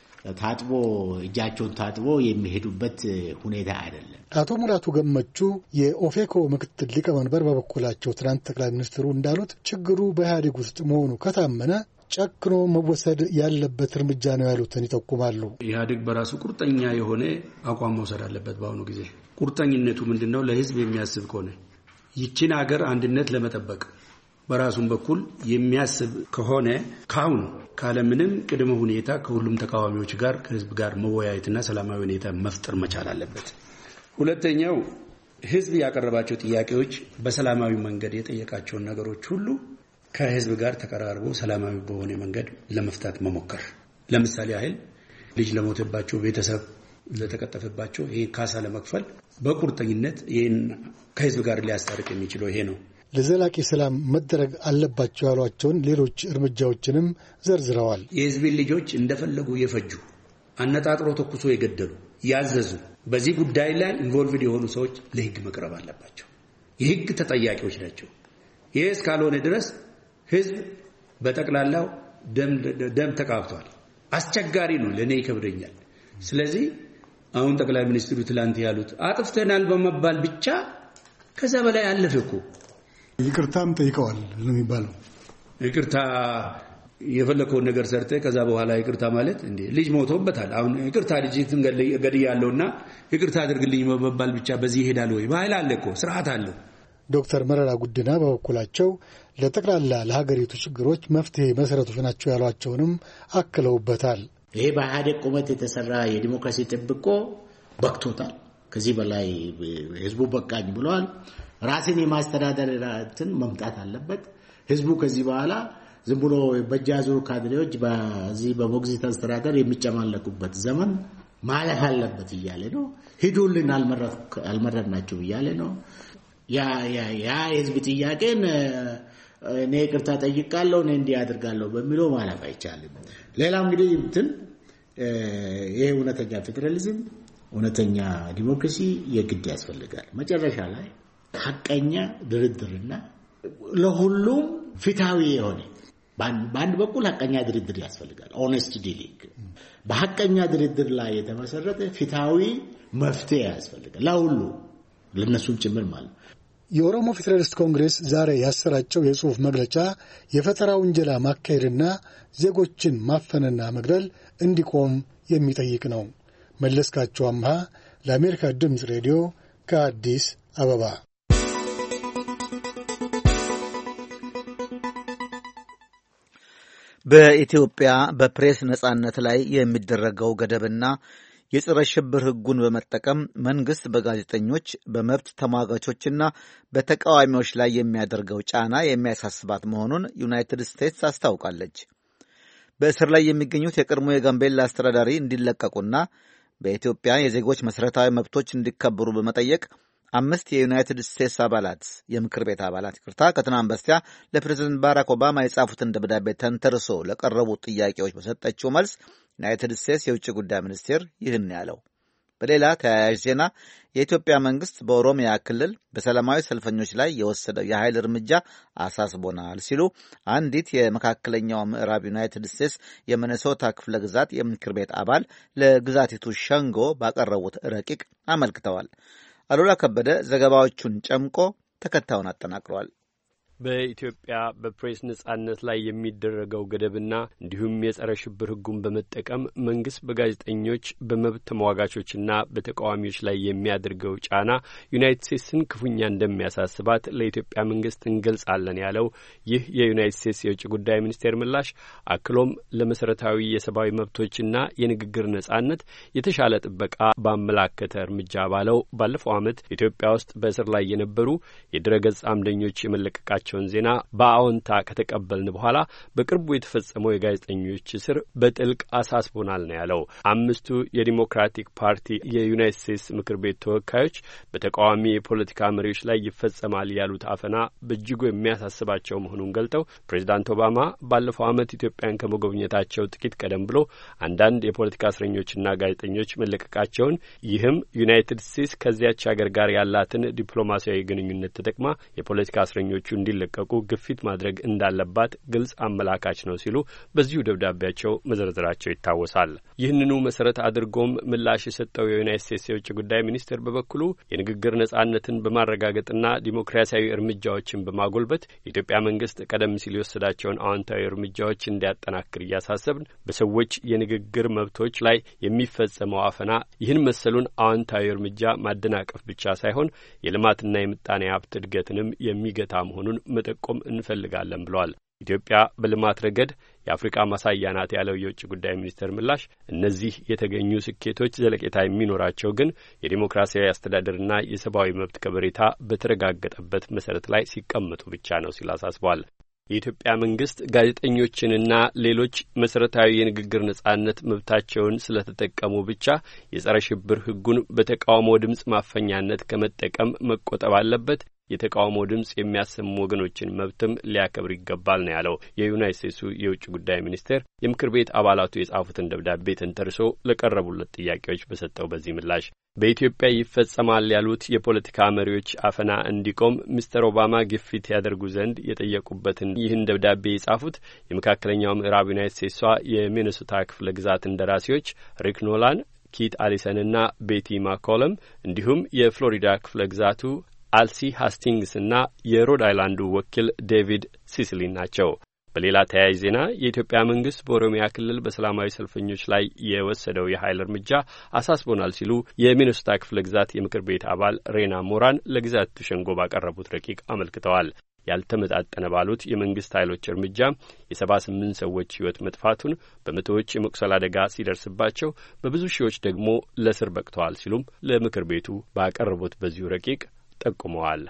ታጥቦ እጃቸውን ታጥቦ የሚሄዱበት ሁኔታ አይደለም። አቶ ሙላቱ ገመቹ የኦፌኮ ምክትል ሊቀመንበር በበኩላቸው ትናንት ጠቅላይ ሚኒስትሩ እንዳሉት ችግሩ በኢህአዴግ ውስጥ መሆኑ ከታመነ ጨክኖ መወሰድ ያለበት እርምጃ ነው ያሉትን ይጠቁማሉ። ኢህአዴግ በራሱ ቁርጠኛ የሆነ አቋም መውሰድ አለበት። በአሁኑ ጊዜ ቁርጠኝነቱ ምንድነው? ለህዝብ የሚያስብ ከሆነ ይችን ሀገር አንድነት ለመጠበቅ በራሱም በኩል የሚያስብ ከሆነ ካሁን ካለምንም ቅድመ ሁኔታ ከሁሉም ተቃዋሚዎች ጋር ከህዝብ ጋር መወያየትና ሰላማዊ ሁኔታ መፍጠር መቻል አለበት። ሁለተኛው ህዝብ ያቀረባቸው ጥያቄዎች በሰላማዊ መንገድ የጠየቃቸውን ነገሮች ሁሉ ከህዝብ ጋር ተቀራርቦ ሰላማዊ በሆነ መንገድ ለመፍታት መሞከር። ለምሳሌ ያህል ልጅ ለሞተባቸው ቤተሰብ ለተቀጠፈባቸው ይሄ ካሳ ለመክፈል በቁርጠኝነት ይሄን ከህዝብ ጋር ሊያስታርቅ የሚችለው ይሄ ነው። ለዘላቂ ሰላም መደረግ አለባቸው ያሏቸውን ሌሎች እርምጃዎችንም ዘርዝረዋል። የህዝብን ልጆች እንደፈለጉ የፈጁ፣ አነጣጥሮ ተኩሶ የገደሉ፣ ያዘዙ በዚህ ጉዳይ ላይ ኢንቮልቭድ የሆኑ ሰዎች ለህግ መቅረብ አለባቸው። የህግ ተጠያቂዎች ናቸው። ይሄ እስካልሆነ ድረስ ህዝብ በጠቅላላው ደም ደም ተቃብቷል። አስቸጋሪ ነው፣ ለኔ ይከብደኛል። ስለዚህ አሁን ጠቅላይ ሚኒስትሩ ትላንት ያሉት አጥፍተናል በመባል ብቻ ከዛ በላይ አለፈ እኮ። ይቅርታም ጠይቀዋል ነው የሚባለው። ይቅርታ የፈለከውን ነገር ሰርተ ከዛ በኋላ ይቅርታ ማለት እንዴ? ልጅ ሞቶበታል። አሁን ይቅርታ ልጅትን ገድያለሁና ይቅርታ አድርግልኝ በመባል ብቻ በዚህ ይሄዳል ወይ? ባህል አለ እኮ፣ ስርዓት አለው። ዶክተር መረራ ጉዲና በበኩላቸው ለጠቅላላ ለሀገሪቱ ችግሮች መፍትሄ መሰረቶች ናቸው ያሏቸውንም አክለውበታል። ይሄ በኢህአዴግ ቁመት የተሰራ የዲሞክራሲ ጥብቆ በቅቶታል። ከዚህ በላይ ህዝቡ በቃኝ ብለዋል። ራስን የማስተዳደር እንትን መምጣት አለበት። ህዝቡ ከዚህ በኋላ ዝም ብሎ በጃዙር ካድሬዎች በዚህ በሞግዚት አስተዳደር የሚጨማለቁበት ዘመን ማለፍ አለበት እያለ ነው። ሂዱልን አልመረጥናችሁ እያለ ነው። ያ ያ ያ የህዝብ ጥያቄን እኔ ይቅርታ ጠይቃለሁ እኔ እንዲህ አድርጋለሁ በሚለው ማለፍ አይቻልም። ሌላው እንግዲህ እንትን ይሄ እውነተኛ ፌደራሊዝም እውነተኛ ዲሞክራሲ የግድ ያስፈልጋል። መጨረሻ ላይ ሐቀኛ ድርድርና ለሁሉም ፍትሃዊ የሆነ በአንድ በኩል ሐቀኛ ድርድር ያስፈልጋል። ኦነስት ዲሊንግ በሐቀኛ ድርድር ላይ የተመሰረተ ፍትሃዊ መፍትሄ ያስፈልጋል ለሁሉ ለነሱም ጭምር ማለት። የኦሮሞ ፌዴራሊስት ኮንግሬስ ዛሬ ያሰራጨው የጽሑፍ መግለጫ የፈጠራ ውንጀላ ማካሄድና ዜጎችን ማፈንና መግደል እንዲቆም የሚጠይቅ ነው። መለስካቸው አምሃ ለአሜሪካ ድምፅ ሬዲዮ ከአዲስ አበባ። በኢትዮጵያ በፕሬስ ነጻነት ላይ የሚደረገው ገደብና የጸረ ሽብር ሕጉን በመጠቀም መንግስት በጋዜጠኞች በመብት ተሟጋቾችና በተቃዋሚዎች ላይ የሚያደርገው ጫና የሚያሳስባት መሆኑን ዩናይትድ ስቴትስ አስታውቃለች። በእስር ላይ የሚገኙት የቀድሞ የጋምቤላ አስተዳዳሪ እንዲለቀቁና በኢትዮጵያ የዜጎች መሠረታዊ መብቶች እንዲከበሩ በመጠየቅ አምስት የዩናይትድ ስቴትስ አባላት የምክር ቤት አባላት ይቅርታ ከትናንት በስቲያ ለፕሬዝዳንት ባራክ ኦባማ የጻፉትን ደብዳቤ ተንተርሶ ለቀረቡት ጥያቄዎች በሰጠችው መልስ ዩናይትድ ስቴትስ የውጭ ጉዳይ ሚኒስቴር ይህን ያለው። በሌላ ተያያዥ ዜና የኢትዮጵያ መንግስት በኦሮሚያ ክልል በሰላማዊ ሰልፈኞች ላይ የወሰደው የኃይል እርምጃ አሳስቦናል ሲሉ አንዲት የመካከለኛው ምዕራብ ዩናይትድ ስቴትስ የሚኔሶታ ክፍለ ግዛት የምክር ቤት አባል ለግዛቲቱ ሸንጎ ባቀረቡት ረቂቅ አመልክተዋል። አሉላ ከበደ ዘገባዎቹን ጨምቆ ተከታዩን አጠናቅሯል። በኢትዮጵያ በፕሬስ ነጻነት ላይ የሚደረገው ገደብና እንዲሁም የጸረ ሽብር ሕጉን በመጠቀም መንግስት በጋዜጠኞች በመብት ተሟጋቾችና በተቃዋሚዎች ላይ የሚያደርገው ጫና ዩናይትድ ስቴትስን ክፉኛ እንደሚያሳስባት ለኢትዮጵያ መንግስት እንገልጻለን ያለው ይህ የዩናይትድ ስቴትስ የውጭ ጉዳይ ሚኒስቴር ምላሽ አክሎም ለመሰረታዊ የሰብአዊ መብቶችና የንግግር ነጻነት የተሻለ ጥበቃ ባመላከተ እርምጃ ባለው ባለፈው ዓመት ኢትዮጵያ ውስጥ በእስር ላይ የነበሩ የድረገጽ አምደኞች የመለቀቃቸው ቸውን ዜና በአዎንታ ከተቀበልን በኋላ በቅርቡ የተፈጸመው የጋዜጠኞች እስር በጥልቅ አሳስቦናል ነው ያለው። አምስቱ የዲሞክራቲክ ፓርቲ የዩናይትድ ስቴትስ ምክር ቤት ተወካዮች በተቃዋሚ የፖለቲካ መሪዎች ላይ ይፈጸማል ያሉት አፈና በእጅጉ የሚያሳስባቸው መሆኑን ገልጠው ፕሬዚዳንት ኦባማ ባለፈው ዓመት ኢትዮጵያን ከመጎብኘታቸው ጥቂት ቀደም ብሎ አንዳንድ የፖለቲካ እስረኞችና ጋዜጠኞች መለቀቃቸውን፣ ይህም ዩናይትድ ስቴትስ ከዚያች ሀገር ጋር ያላትን ዲፕሎማሲያዊ ግንኙነት ተጠቅማ የፖለቲካ እስረኞቹ እንዲ ለቀቁ ግፊት ማድረግ እንዳለባት ግልጽ አመላካች ነው ሲሉ በዚሁ ደብዳቤያቸው መዘርዘራቸው ይታወሳል። ይህንኑ መሰረት አድርጎም ምላሽ የሰጠው የዩናይትድ ስቴትስ የውጭ ጉዳይ ሚኒስቴር በበኩሉ የንግግር ነጻነትን በማረጋገጥና ዲሞክራሲያዊ እርምጃዎችን በማጎልበት የኢትዮጵያ መንግስት ቀደም ሲል የወሰዳቸውን አዎንታዊ እርምጃዎች እንዲያጠናክር እያሳሰብን በሰዎች የንግግር መብቶች ላይ የሚፈጸመው አፈና ይህን መሰሉን አዎንታዊ እርምጃ ማደናቀፍ ብቻ ሳይሆን የልማትና የምጣኔ ሀብት እድገትንም የሚገታ መሆኑን መጠቆም እንፈልጋለን ብለዋል። ኢትዮጵያ በልማት ረገድ የአፍሪካ ማሳያ ናት ያለው የውጭ ጉዳይ ሚኒስቴር ምላሽ እነዚህ የተገኙ ስኬቶች ዘለቄታ የሚኖራቸው ግን የዲሞክራሲያዊ አስተዳደርና የሰብአዊ መብት ከበሬታ በተረጋገጠበት መሰረት ላይ ሲቀመጡ ብቻ ነው ሲል አሳስቧል። የኢትዮጵያ መንግስት ጋዜጠኞችንና ሌሎች መሰረታዊ የንግግር ነጻነት መብታቸውን ስለተጠቀሙ ብቻ የጸረ ሽብር ሕጉን በተቃውሞ ድምጽ ማፈኛነት ከመጠቀም መቆጠብ አለበት። የተቃውሞ ድምጽ የሚያሰሙ ወገኖችን መብትም ሊያከብር ይገባል ነው ያለው የዩናይትድ ስቴትሱ የውጭ ጉዳይ ሚኒስቴር የምክር ቤት አባላቱ የጻፉትን ደብዳቤ ተንተርሶ ለቀረቡለት ጥያቄዎች በሰጠው በዚህ ምላሽ በኢትዮጵያ ይፈጸማል ያሉት የፖለቲካ መሪዎች አፈና እንዲቆም ሚስተር ኦባማ ግፊት ያደርጉ ዘንድ የጠየቁበትን ይህን ደብዳቤ የጻፉት የመካከለኛው ምዕራብ ዩናይትድ ስቴትሷ የሚኔሶታ ክፍለ ግዛት እንደራሴዎች ሪክ ኖላን፣ ኪት አሊሰንና ቤቲ ማኮለም እንዲሁም የፍሎሪዳ ክፍለ ግዛቱ አልሲ ሃስቲንግስና የሮድ አይላንዱ ወኪል ዴቪድ ሲስሊን ናቸው። በሌላ ተያያዥ ዜና የኢትዮጵያ መንግስት በኦሮሚያ ክልል በሰላማዊ ሰልፈኞች ላይ የወሰደው የኃይል እርምጃ አሳስቦናል ሲሉ የሚኔሶታ ክፍለ ግዛት የምክር ቤት አባል ሬና ሞራን ለግዛቱ ሸንጎ ባቀረቡት ረቂቅ አመልክተዋል። ያልተመጣጠነ ባሉት የመንግስት ኃይሎች እርምጃ የሰባ ስምንት ሰዎች ሕይወት መጥፋቱን፣ በመቶዎች የመቁሰል አደጋ ሲደርስባቸው በብዙ ሺዎች ደግሞ ለእስር በቅተዋል ሲሉም ለምክር ቤቱ ባቀረቡት በዚሁ ረቂቅ ጠቁመዋል።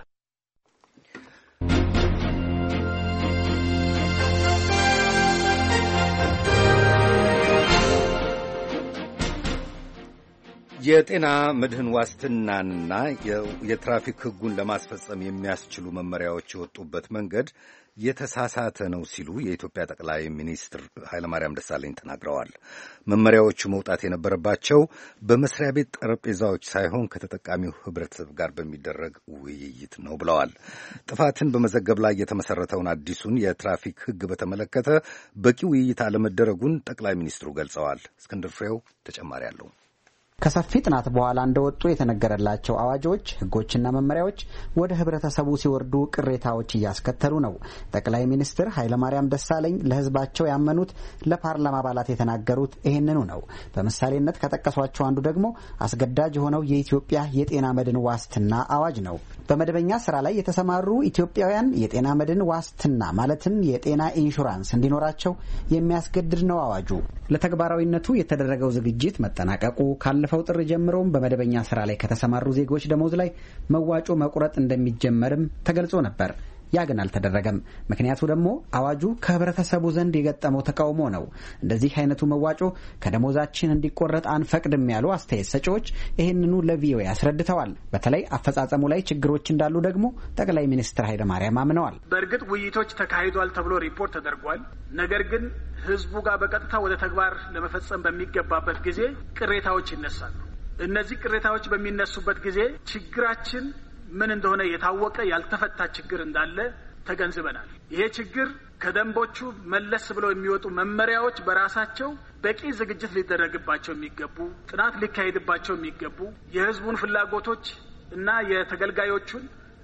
የጤና መድህን ዋስትናንና የትራፊክ ሕጉን ለማስፈጸም የሚያስችሉ መመሪያዎች የወጡበት መንገድ የተሳሳተ ነው ሲሉ የኢትዮጵያ ጠቅላይ ሚኒስትር ኃይለማርያም ደሳለኝ ተናግረዋል። መመሪያዎቹ መውጣት የነበረባቸው በመስሪያ ቤት ጠረጴዛዎች ሳይሆን ከተጠቃሚው ሕብረተሰብ ጋር በሚደረግ ውይይት ነው ብለዋል። ጥፋትን በመዘገብ ላይ የተመሰረተውን አዲሱን የትራፊክ ሕግ በተመለከተ በቂ ውይይት አለመደረጉን ጠቅላይ ሚኒስትሩ ገልጸዋል። እስክንድር ፍሬው ተጨማሪ አለው። ከሰፊ ጥናት በኋላ እንደወጡ የተነገረላቸው አዋጆች፣ ህጎችና መመሪያዎች ወደ ህብረተሰቡ ሲወርዱ ቅሬታዎች እያስከተሉ ነው። ጠቅላይ ሚኒስትር ኃይለማርያም ደሳለኝ ለህዝባቸው ያመኑት ለፓርላማ አባላት የተናገሩት ይህንኑ ነው። በምሳሌነት ከጠቀሷቸው አንዱ ደግሞ አስገዳጅ የሆነው የኢትዮጵያ የጤና መድን ዋስትና አዋጅ ነው። በመደበኛ ስራ ላይ የተሰማሩ ኢትዮጵያውያን የጤና መድን ዋስትና ማለትም የጤና ኢንሹራንስ እንዲኖራቸው የሚያስገድድ ነው አዋጁ። ለተግባራዊነቱ የተደረገው ዝግጅት መጠናቀቁ ካለፈው ጥር ጀምሮም በመደበኛ ስራ ላይ ከተሰማሩ ዜጎች ደሞዝ ላይ መዋጮ መቁረጥ እንደሚጀመርም ተገልጾ ነበር። ያ ግን አልተደረገም። ምክንያቱ ደግሞ አዋጁ ከህብረተሰቡ ዘንድ የገጠመው ተቃውሞ ነው። እንደዚህ አይነቱ መዋጮ ከደሞዛችን እንዲቆረጥ አንፈቅድም ያሉ አስተያየት ሰጪዎች ይህንኑ ለቪኦኤ አስረድተዋል። በተለይ አፈጻጸሙ ላይ ችግሮች እንዳሉ ደግሞ ጠቅላይ ሚኒስትር ኃይለማርያም አምነዋል። በእርግጥ ውይይቶች ተካሂዷል ተብሎ ሪፖርት ተደርጓል። ነገር ግን ህዝቡ ጋር በቀጥታ ወደ ተግባር ለመፈጸም በሚገባበት ጊዜ ቅሬታዎች ይነሳሉ። እነዚህ ቅሬታዎች በሚነሱበት ጊዜ ችግራችን ምን እንደሆነ የታወቀ ያልተፈታ ችግር እንዳለ ተገንዝበናል። ይሄ ችግር ከደንቦቹ መለስ ብለው የሚወጡ መመሪያዎች በራሳቸው በቂ ዝግጅት ሊደረግባቸው የሚገቡ፣ ጥናት ሊካሄድባቸው የሚገቡ፣ የህዝቡን ፍላጎቶች እና የተገልጋዮቹን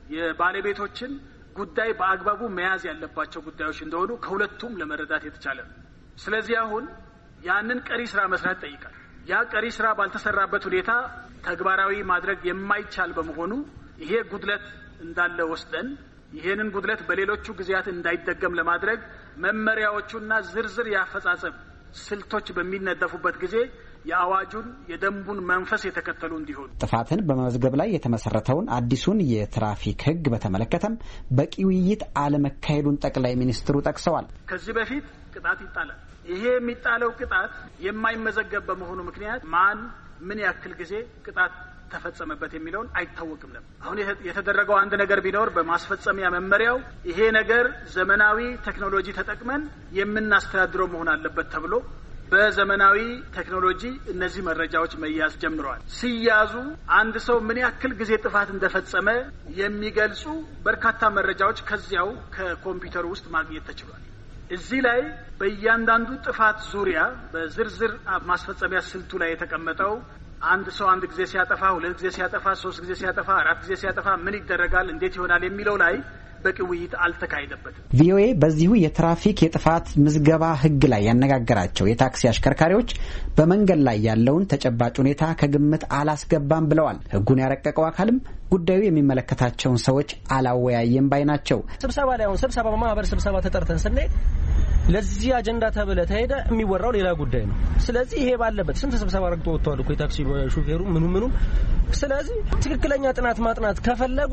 የባለቤቶችን ጉዳይ በአግባቡ መያዝ ያለባቸው ጉዳዮች እንደሆኑ ከሁለቱም ለመረዳት የተቻለ ነው። ስለዚህ አሁን ያንን ቀሪ ስራ መስራት ይጠይቃል። ያ ቀሪ ስራ ባልተሰራበት ሁኔታ ተግባራዊ ማድረግ የማይቻል በመሆኑ ይሄ ጉድለት እንዳለ ወስደን ይሄንን ጉድለት በሌሎቹ ጊዜያት እንዳይደገም ለማድረግ መመሪያዎቹና ዝርዝር የአፈጻጸም ስልቶች በሚነደፉበት ጊዜ የአዋጁን የደንቡን መንፈስ የተከተሉ እንዲሆኑ ጥፋትን በመመዝገብ ላይ የተመሰረተውን አዲሱን የትራፊክ ህግ በተመለከተም በቂ ውይይት አለመካሄዱን ጠቅላይ ሚኒስትሩ ጠቅሰዋል። ከዚህ በፊት ቅጣት ይጣላል። ይሄ የሚጣለው ቅጣት የማይመዘገብ በመሆኑ ምክንያት ማን ምን ያክል ጊዜ ቅጣት ተፈጸመበት የሚለውን አይታወቅም ነበር። አሁን የተደረገው አንድ ነገር ቢኖር በማስፈጸሚያ መመሪያው ይሄ ነገር ዘመናዊ ቴክኖሎጂ ተጠቅመን የምናስተዳድረው መሆን አለበት ተብሎ በዘመናዊ ቴክኖሎጂ እነዚህ መረጃዎች መያዝ ጀምረዋል። ሲያዙ አንድ ሰው ምን ያክል ጊዜ ጥፋት እንደፈጸመ የሚገልጹ በርካታ መረጃዎች ከዚያው ከኮምፒውተር ውስጥ ማግኘት ተችሏል። እዚህ ላይ በእያንዳንዱ ጥፋት ዙሪያ በዝርዝር ማስፈጸሚያ ስልቱ ላይ የተቀመጠው አንድ ሰው አንድ ጊዜ ሲያጠፋ፣ ሁለት ጊዜ ሲያጠፋ፣ ሶስት ጊዜ ሲያጠፋ፣ አራት ጊዜ ሲያጠፋ ምን ይደረጋል፣ እንዴት ይሆናል የሚለው ላይ በቂ ውይይት አልተካሄደበትም። ቪኦኤ በዚሁ የትራፊክ የጥፋት ምዝገባ ህግ ላይ ያነጋገራቸው የታክሲ አሽከርካሪዎች በመንገድ ላይ ያለውን ተጨባጭ ሁኔታ ከግምት አላስገባም ብለዋል። ህጉን ያረቀቀው አካልም ጉዳዩ የሚመለከታቸውን ሰዎች አላወያየም ባይ ናቸው። ስብሰባ ላይ አሁን ስብሰባ በማህበር ስብሰባ ተጠርተን ስንሄድ ለዚህ አጀንዳ ተብለ ተሄደ የሚወራው ሌላ ጉዳይ ነው። ስለዚህ ይሄ ባለበት ስንት ስብሰባ ረግጦ ወጥቷል እኮ የታክሲ ሹፌሩ ምኑ ምኑ። ስለዚህ ትክክለኛ ጥናት ማጥናት ከፈለጉ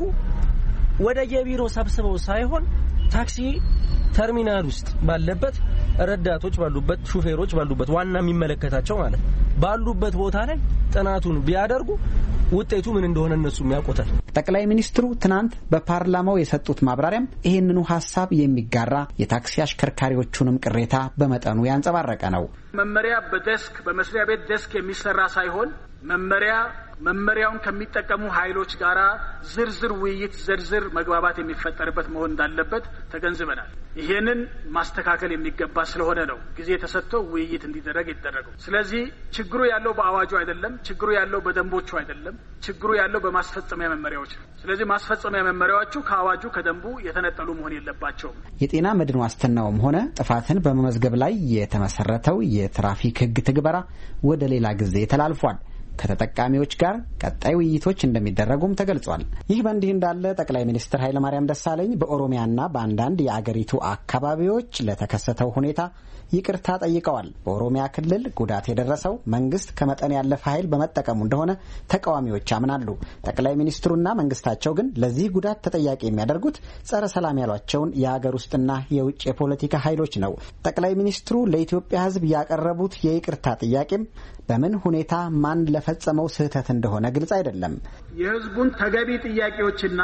ወደ የቢሮ ሰብስበው ሳይሆን ታክሲ ተርሚናል ውስጥ ባለበት ረዳቶች ባሉበት ሹፌሮች ባሉበት ዋና የሚመለከታቸው ማለት ባሉበት ቦታ ላይ ጥናቱን ቢያደርጉ ውጤቱ ምን እንደሆነ እነሱም ያውቁታል። ጠቅላይ ሚኒስትሩ ትናንት በፓርላማው የሰጡት ማብራሪያም ይህንኑ ሀሳብ የሚጋራ የታክሲ አሽከርካሪዎቹንም ቅሬታ በመጠኑ ያንጸባረቀ ነው። መመሪያ በደስክ በመስሪያ ቤት ደስክ የሚሰራ ሳይሆን መመሪያ መመሪያውን ከሚጠቀሙ ኃይሎች ጋራ ዝርዝር ውይይት ዝርዝር መግባባት የሚፈጠርበት መሆን እንዳለበት ተገንዝበናል። ይሄንን ማስተካከል የሚገባ ስለሆነ ነው ጊዜ ተሰጥቶ ውይይት እንዲደረግ የተደረገው። ስለዚህ ችግሩ ያለው በአዋጁ አይደለም፣ ችግሩ ያለው በደንቦቹ አይደለም፣ ችግሩ ያለው በማስፈጸሚያ መመሪያዎች ነው። ስለዚህ ማስፈጸሚያ መመሪያዎቹ ከአዋጁ ከደንቡ የተነጠሉ መሆን የለባቸውም። የጤና መድን ዋስትናውም ሆነ ጥፋትን በመመዝገብ ላይ የተመሰረተው የትራፊክ ህግ ትግበራ ወደ ሌላ ጊዜ ተላልፏል። ከተጠቃሚዎች ጋር ቀጣይ ውይይቶች እንደሚደረጉም ተገልጿል። ይህ በእንዲህ እንዳለ ጠቅላይ ሚኒስትር ኃይለማርያም ደሳለኝ በኦሮሚያና በአንዳንድ የአገሪቱ አካባቢዎች ለተከሰተው ሁኔታ ይቅርታ ጠይቀዋል። በኦሮሚያ ክልል ጉዳት የደረሰው መንግስት ከመጠን ያለፈ ኃይል በመጠቀሙ እንደሆነ ተቃዋሚዎች ያምናሉ። ጠቅላይ ሚኒስትሩና መንግስታቸው ግን ለዚህ ጉዳት ተጠያቂ የሚያደርጉት ጸረ ሰላም ያሏቸውን የአገር ውስጥና የውጭ የፖለቲካ ኃይሎች ነው። ጠቅላይ ሚኒስትሩ ለኢትዮጵያ ሕዝብ ያቀረቡት የይቅርታ ጥያቄም በምን ሁኔታ ማን ለፈጸመው ስህተት እንደሆነ ግልጽ አይደለም። የህዝቡን ተገቢ ጥያቄዎችና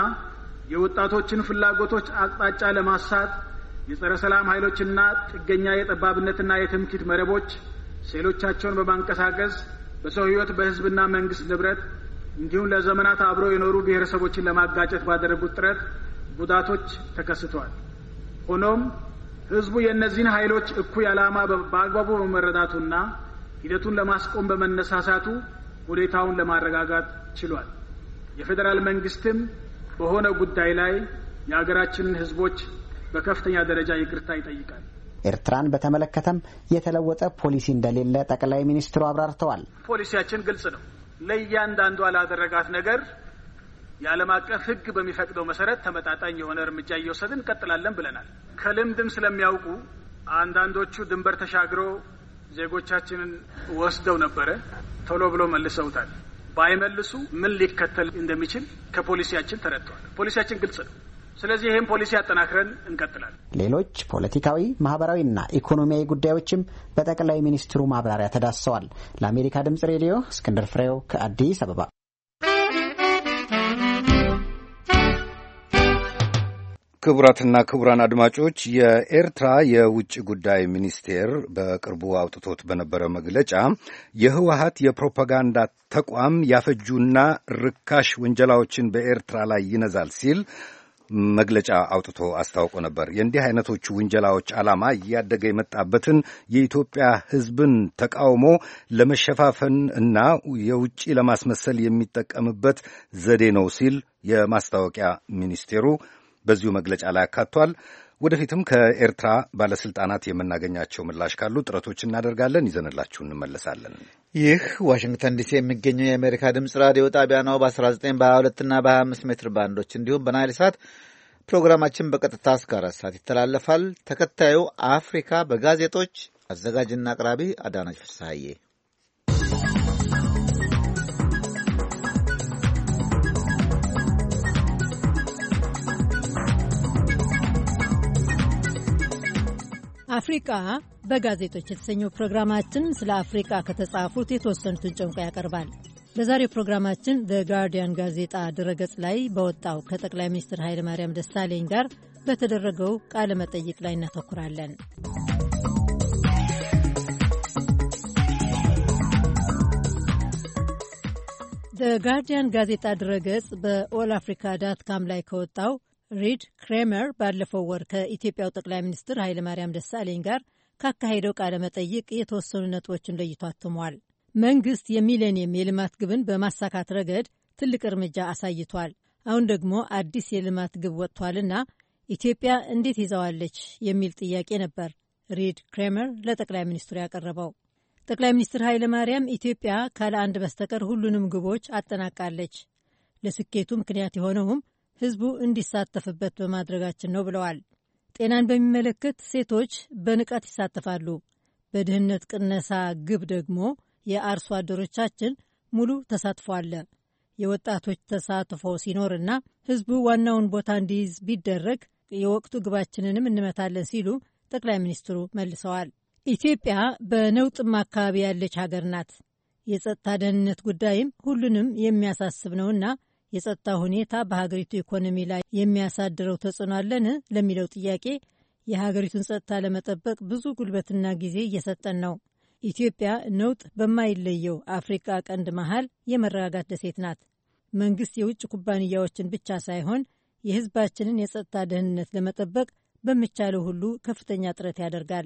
የወጣቶችን ፍላጎቶች አቅጣጫ ለማሳት የጸረ ሰላም ኃይሎችና ጥገኛ የጠባብነትና የትምክህት መረቦች ሴሎቻቸውን በማንቀሳቀስ በሰው ህይወት በህዝብና መንግስት ንብረት እንዲሁም ለዘመናት አብረው የኖሩ ብሔረሰቦችን ለማጋጨት ባደረጉት ጥረት ጉዳቶች ተከስተዋል። ሆኖም ህዝቡ የእነዚህን ኃይሎች እኩይ ዓላማ በአግባቡ በመረዳቱና ሂደቱን ለማስቆም በመነሳሳቱ ሁኔታውን ለማረጋጋት ችሏል። የፌዴራል መንግስትም በሆነ ጉዳይ ላይ የሀገራችንን ህዝቦች በከፍተኛ ደረጃ ይቅርታ ይጠይቃል። ኤርትራን በተመለከተም የተለወጠ ፖሊሲ እንደሌለ ጠቅላይ ሚኒስትሩ አብራርተዋል። ፖሊሲያችን ግልጽ ነው። ለእያንዳንዷ ላደረጋት ነገር የዓለም አቀፍ ህግ በሚፈቅደው መሰረት ተመጣጣኝ የሆነ እርምጃ እየወሰድን እንቀጥላለን ብለናል። ከልምድም ስለሚያውቁ አንዳንዶቹ ድንበር ተሻግረው ዜጎቻችንን ወስደው ነበረ፣ ቶሎ ብሎ መልሰውታል። ባይመልሱ ምን ሊከተል እንደሚችል ከፖሊሲያችን ተረድተዋል። ፖሊሲያችን ግልጽ ነው። ስለዚህ ይህም ፖሊሲ አጠናክረን እንቀጥላለን። ሌሎች ፖለቲካዊ፣ ማህበራዊና ኢኮኖሚያዊ ጉዳዮችም በጠቅላይ ሚኒስትሩ ማብራሪያ ተዳስሰዋል። ለአሜሪካ ድምጽ ሬዲዮ እስክንድር ፍሬው ከአዲስ አበባ። ክቡራትና ክቡራን አድማጮች የኤርትራ የውጭ ጉዳይ ሚኒስቴር በቅርቡ አውጥቶት በነበረ መግለጫ የህወሀት የፕሮፓጋንዳ ተቋም ያፈጁና ርካሽ ወንጀላዎችን በኤርትራ ላይ ይነዛል ሲል መግለጫ አውጥቶ አስታውቆ ነበር። የእንዲህ አይነቶቹ ውንጀላዎች ዓላማ እያደገ የመጣበትን የኢትዮጵያ ሕዝብን ተቃውሞ ለመሸፋፈን እና የውጭ ለማስመሰል የሚጠቀምበት ዘዴ ነው ሲል የማስታወቂያ ሚኒስቴሩ በዚሁ መግለጫ ላይ አካቷል። ወደፊትም ከኤርትራ ባለስልጣናት የምናገኛቸው ምላሽ ካሉ ጥረቶች እናደርጋለን፣ ይዘንላችሁ እንመለሳለን። ይህ ዋሽንግተን ዲሲ የሚገኘው የአሜሪካ ድምፅ ራዲዮ ጣቢያ ነው። በአስራ ዘጠኝ በሀያ ሁለት እና በሀያ አምስት ሜትር ባንዶች እንዲሁም በናይል ሳት ፕሮግራማችን በቀጥታ እስከ አራት ሰዓት ይተላለፋል። ተከታዩ አፍሪካ በጋዜጦች አዘጋጅና አቅራቢ አዳነች ፍስሐዬ። አፍሪካ በጋዜጦች የተሰኘው ፕሮግራማችን ስለ አፍሪካ ከተጻፉት የተወሰኑትን ጨምቆ ያቀርባል። በዛሬው ፕሮግራማችን በጋርዲያን ጋዜጣ ድረገጽ ላይ በወጣው ከጠቅላይ ሚኒስትር ኃይለ ማርያም ደሳለኝ ጋር በተደረገው ቃለ መጠይቅ ላይ እናተኩራለን። በጋርዲያን ጋዜጣ ድረገጽ በኦል አፍሪካ ዳት ካም ላይ ከወጣው ሪድ ክሬመር ባለፈው ወር ከኢትዮጵያው ጠቅላይ ሚኒስትር ኃይለ ማርያም ደሳለኝ ጋር ካካሄደው ቃለ መጠይቅ የተወሰኑ ነጥቦችን ለይቶ አትሟል። መንግስት የሚሌኒየም የልማት ግብን በማሳካት ረገድ ትልቅ እርምጃ አሳይቷል። አሁን ደግሞ አዲስ የልማት ግብ ወጥቷልና ኢትዮጵያ እንዴት ይዘዋለች የሚል ጥያቄ ነበር ሪድ ክሬመር ለጠቅላይ ሚኒስትሩ ያቀረበው። ጠቅላይ ሚኒስትር ኃይለ ማርያም ኢትዮጵያ ካለ አንድ በስተቀር ሁሉንም ግቦች አጠናቃለች፣ ለስኬቱ ምክንያት የሆነውም ህዝቡ እንዲሳተፍበት በማድረጋችን ነው ብለዋል። ጤናን በሚመለከት ሴቶች በንቃት ይሳተፋሉ። በድህነት ቅነሳ ግብ ደግሞ የአርሶ አደሮቻችን ሙሉ ተሳትፎ አለ። የወጣቶች ተሳትፎ ሲኖርና ህዝቡ ዋናውን ቦታ እንዲይዝ ቢደረግ የወቅቱ ግባችንንም እንመታለን ሲሉ ጠቅላይ ሚኒስትሩ መልሰዋል። ኢትዮጵያ በነውጥም አካባቢ ያለች ሀገር ናት። የጸጥታ ደህንነት ጉዳይም ሁሉንም የሚያሳስብ ነውና የጸጥታ ሁኔታ በሀገሪቱ ኢኮኖሚ ላይ የሚያሳድረው ተጽዕኖ አለን ለሚለው ጥያቄ የሀገሪቱን ጸጥታ ለመጠበቅ ብዙ ጉልበትና ጊዜ እየሰጠን ነው። ኢትዮጵያ ነውጥ በማይለየው አፍሪካ ቀንድ መሃል የመረጋጋት ደሴት ናት። መንግስት የውጭ ኩባንያዎችን ብቻ ሳይሆን የህዝባችንን የጸጥታ ደህንነት ለመጠበቅ በሚቻለው ሁሉ ከፍተኛ ጥረት ያደርጋል።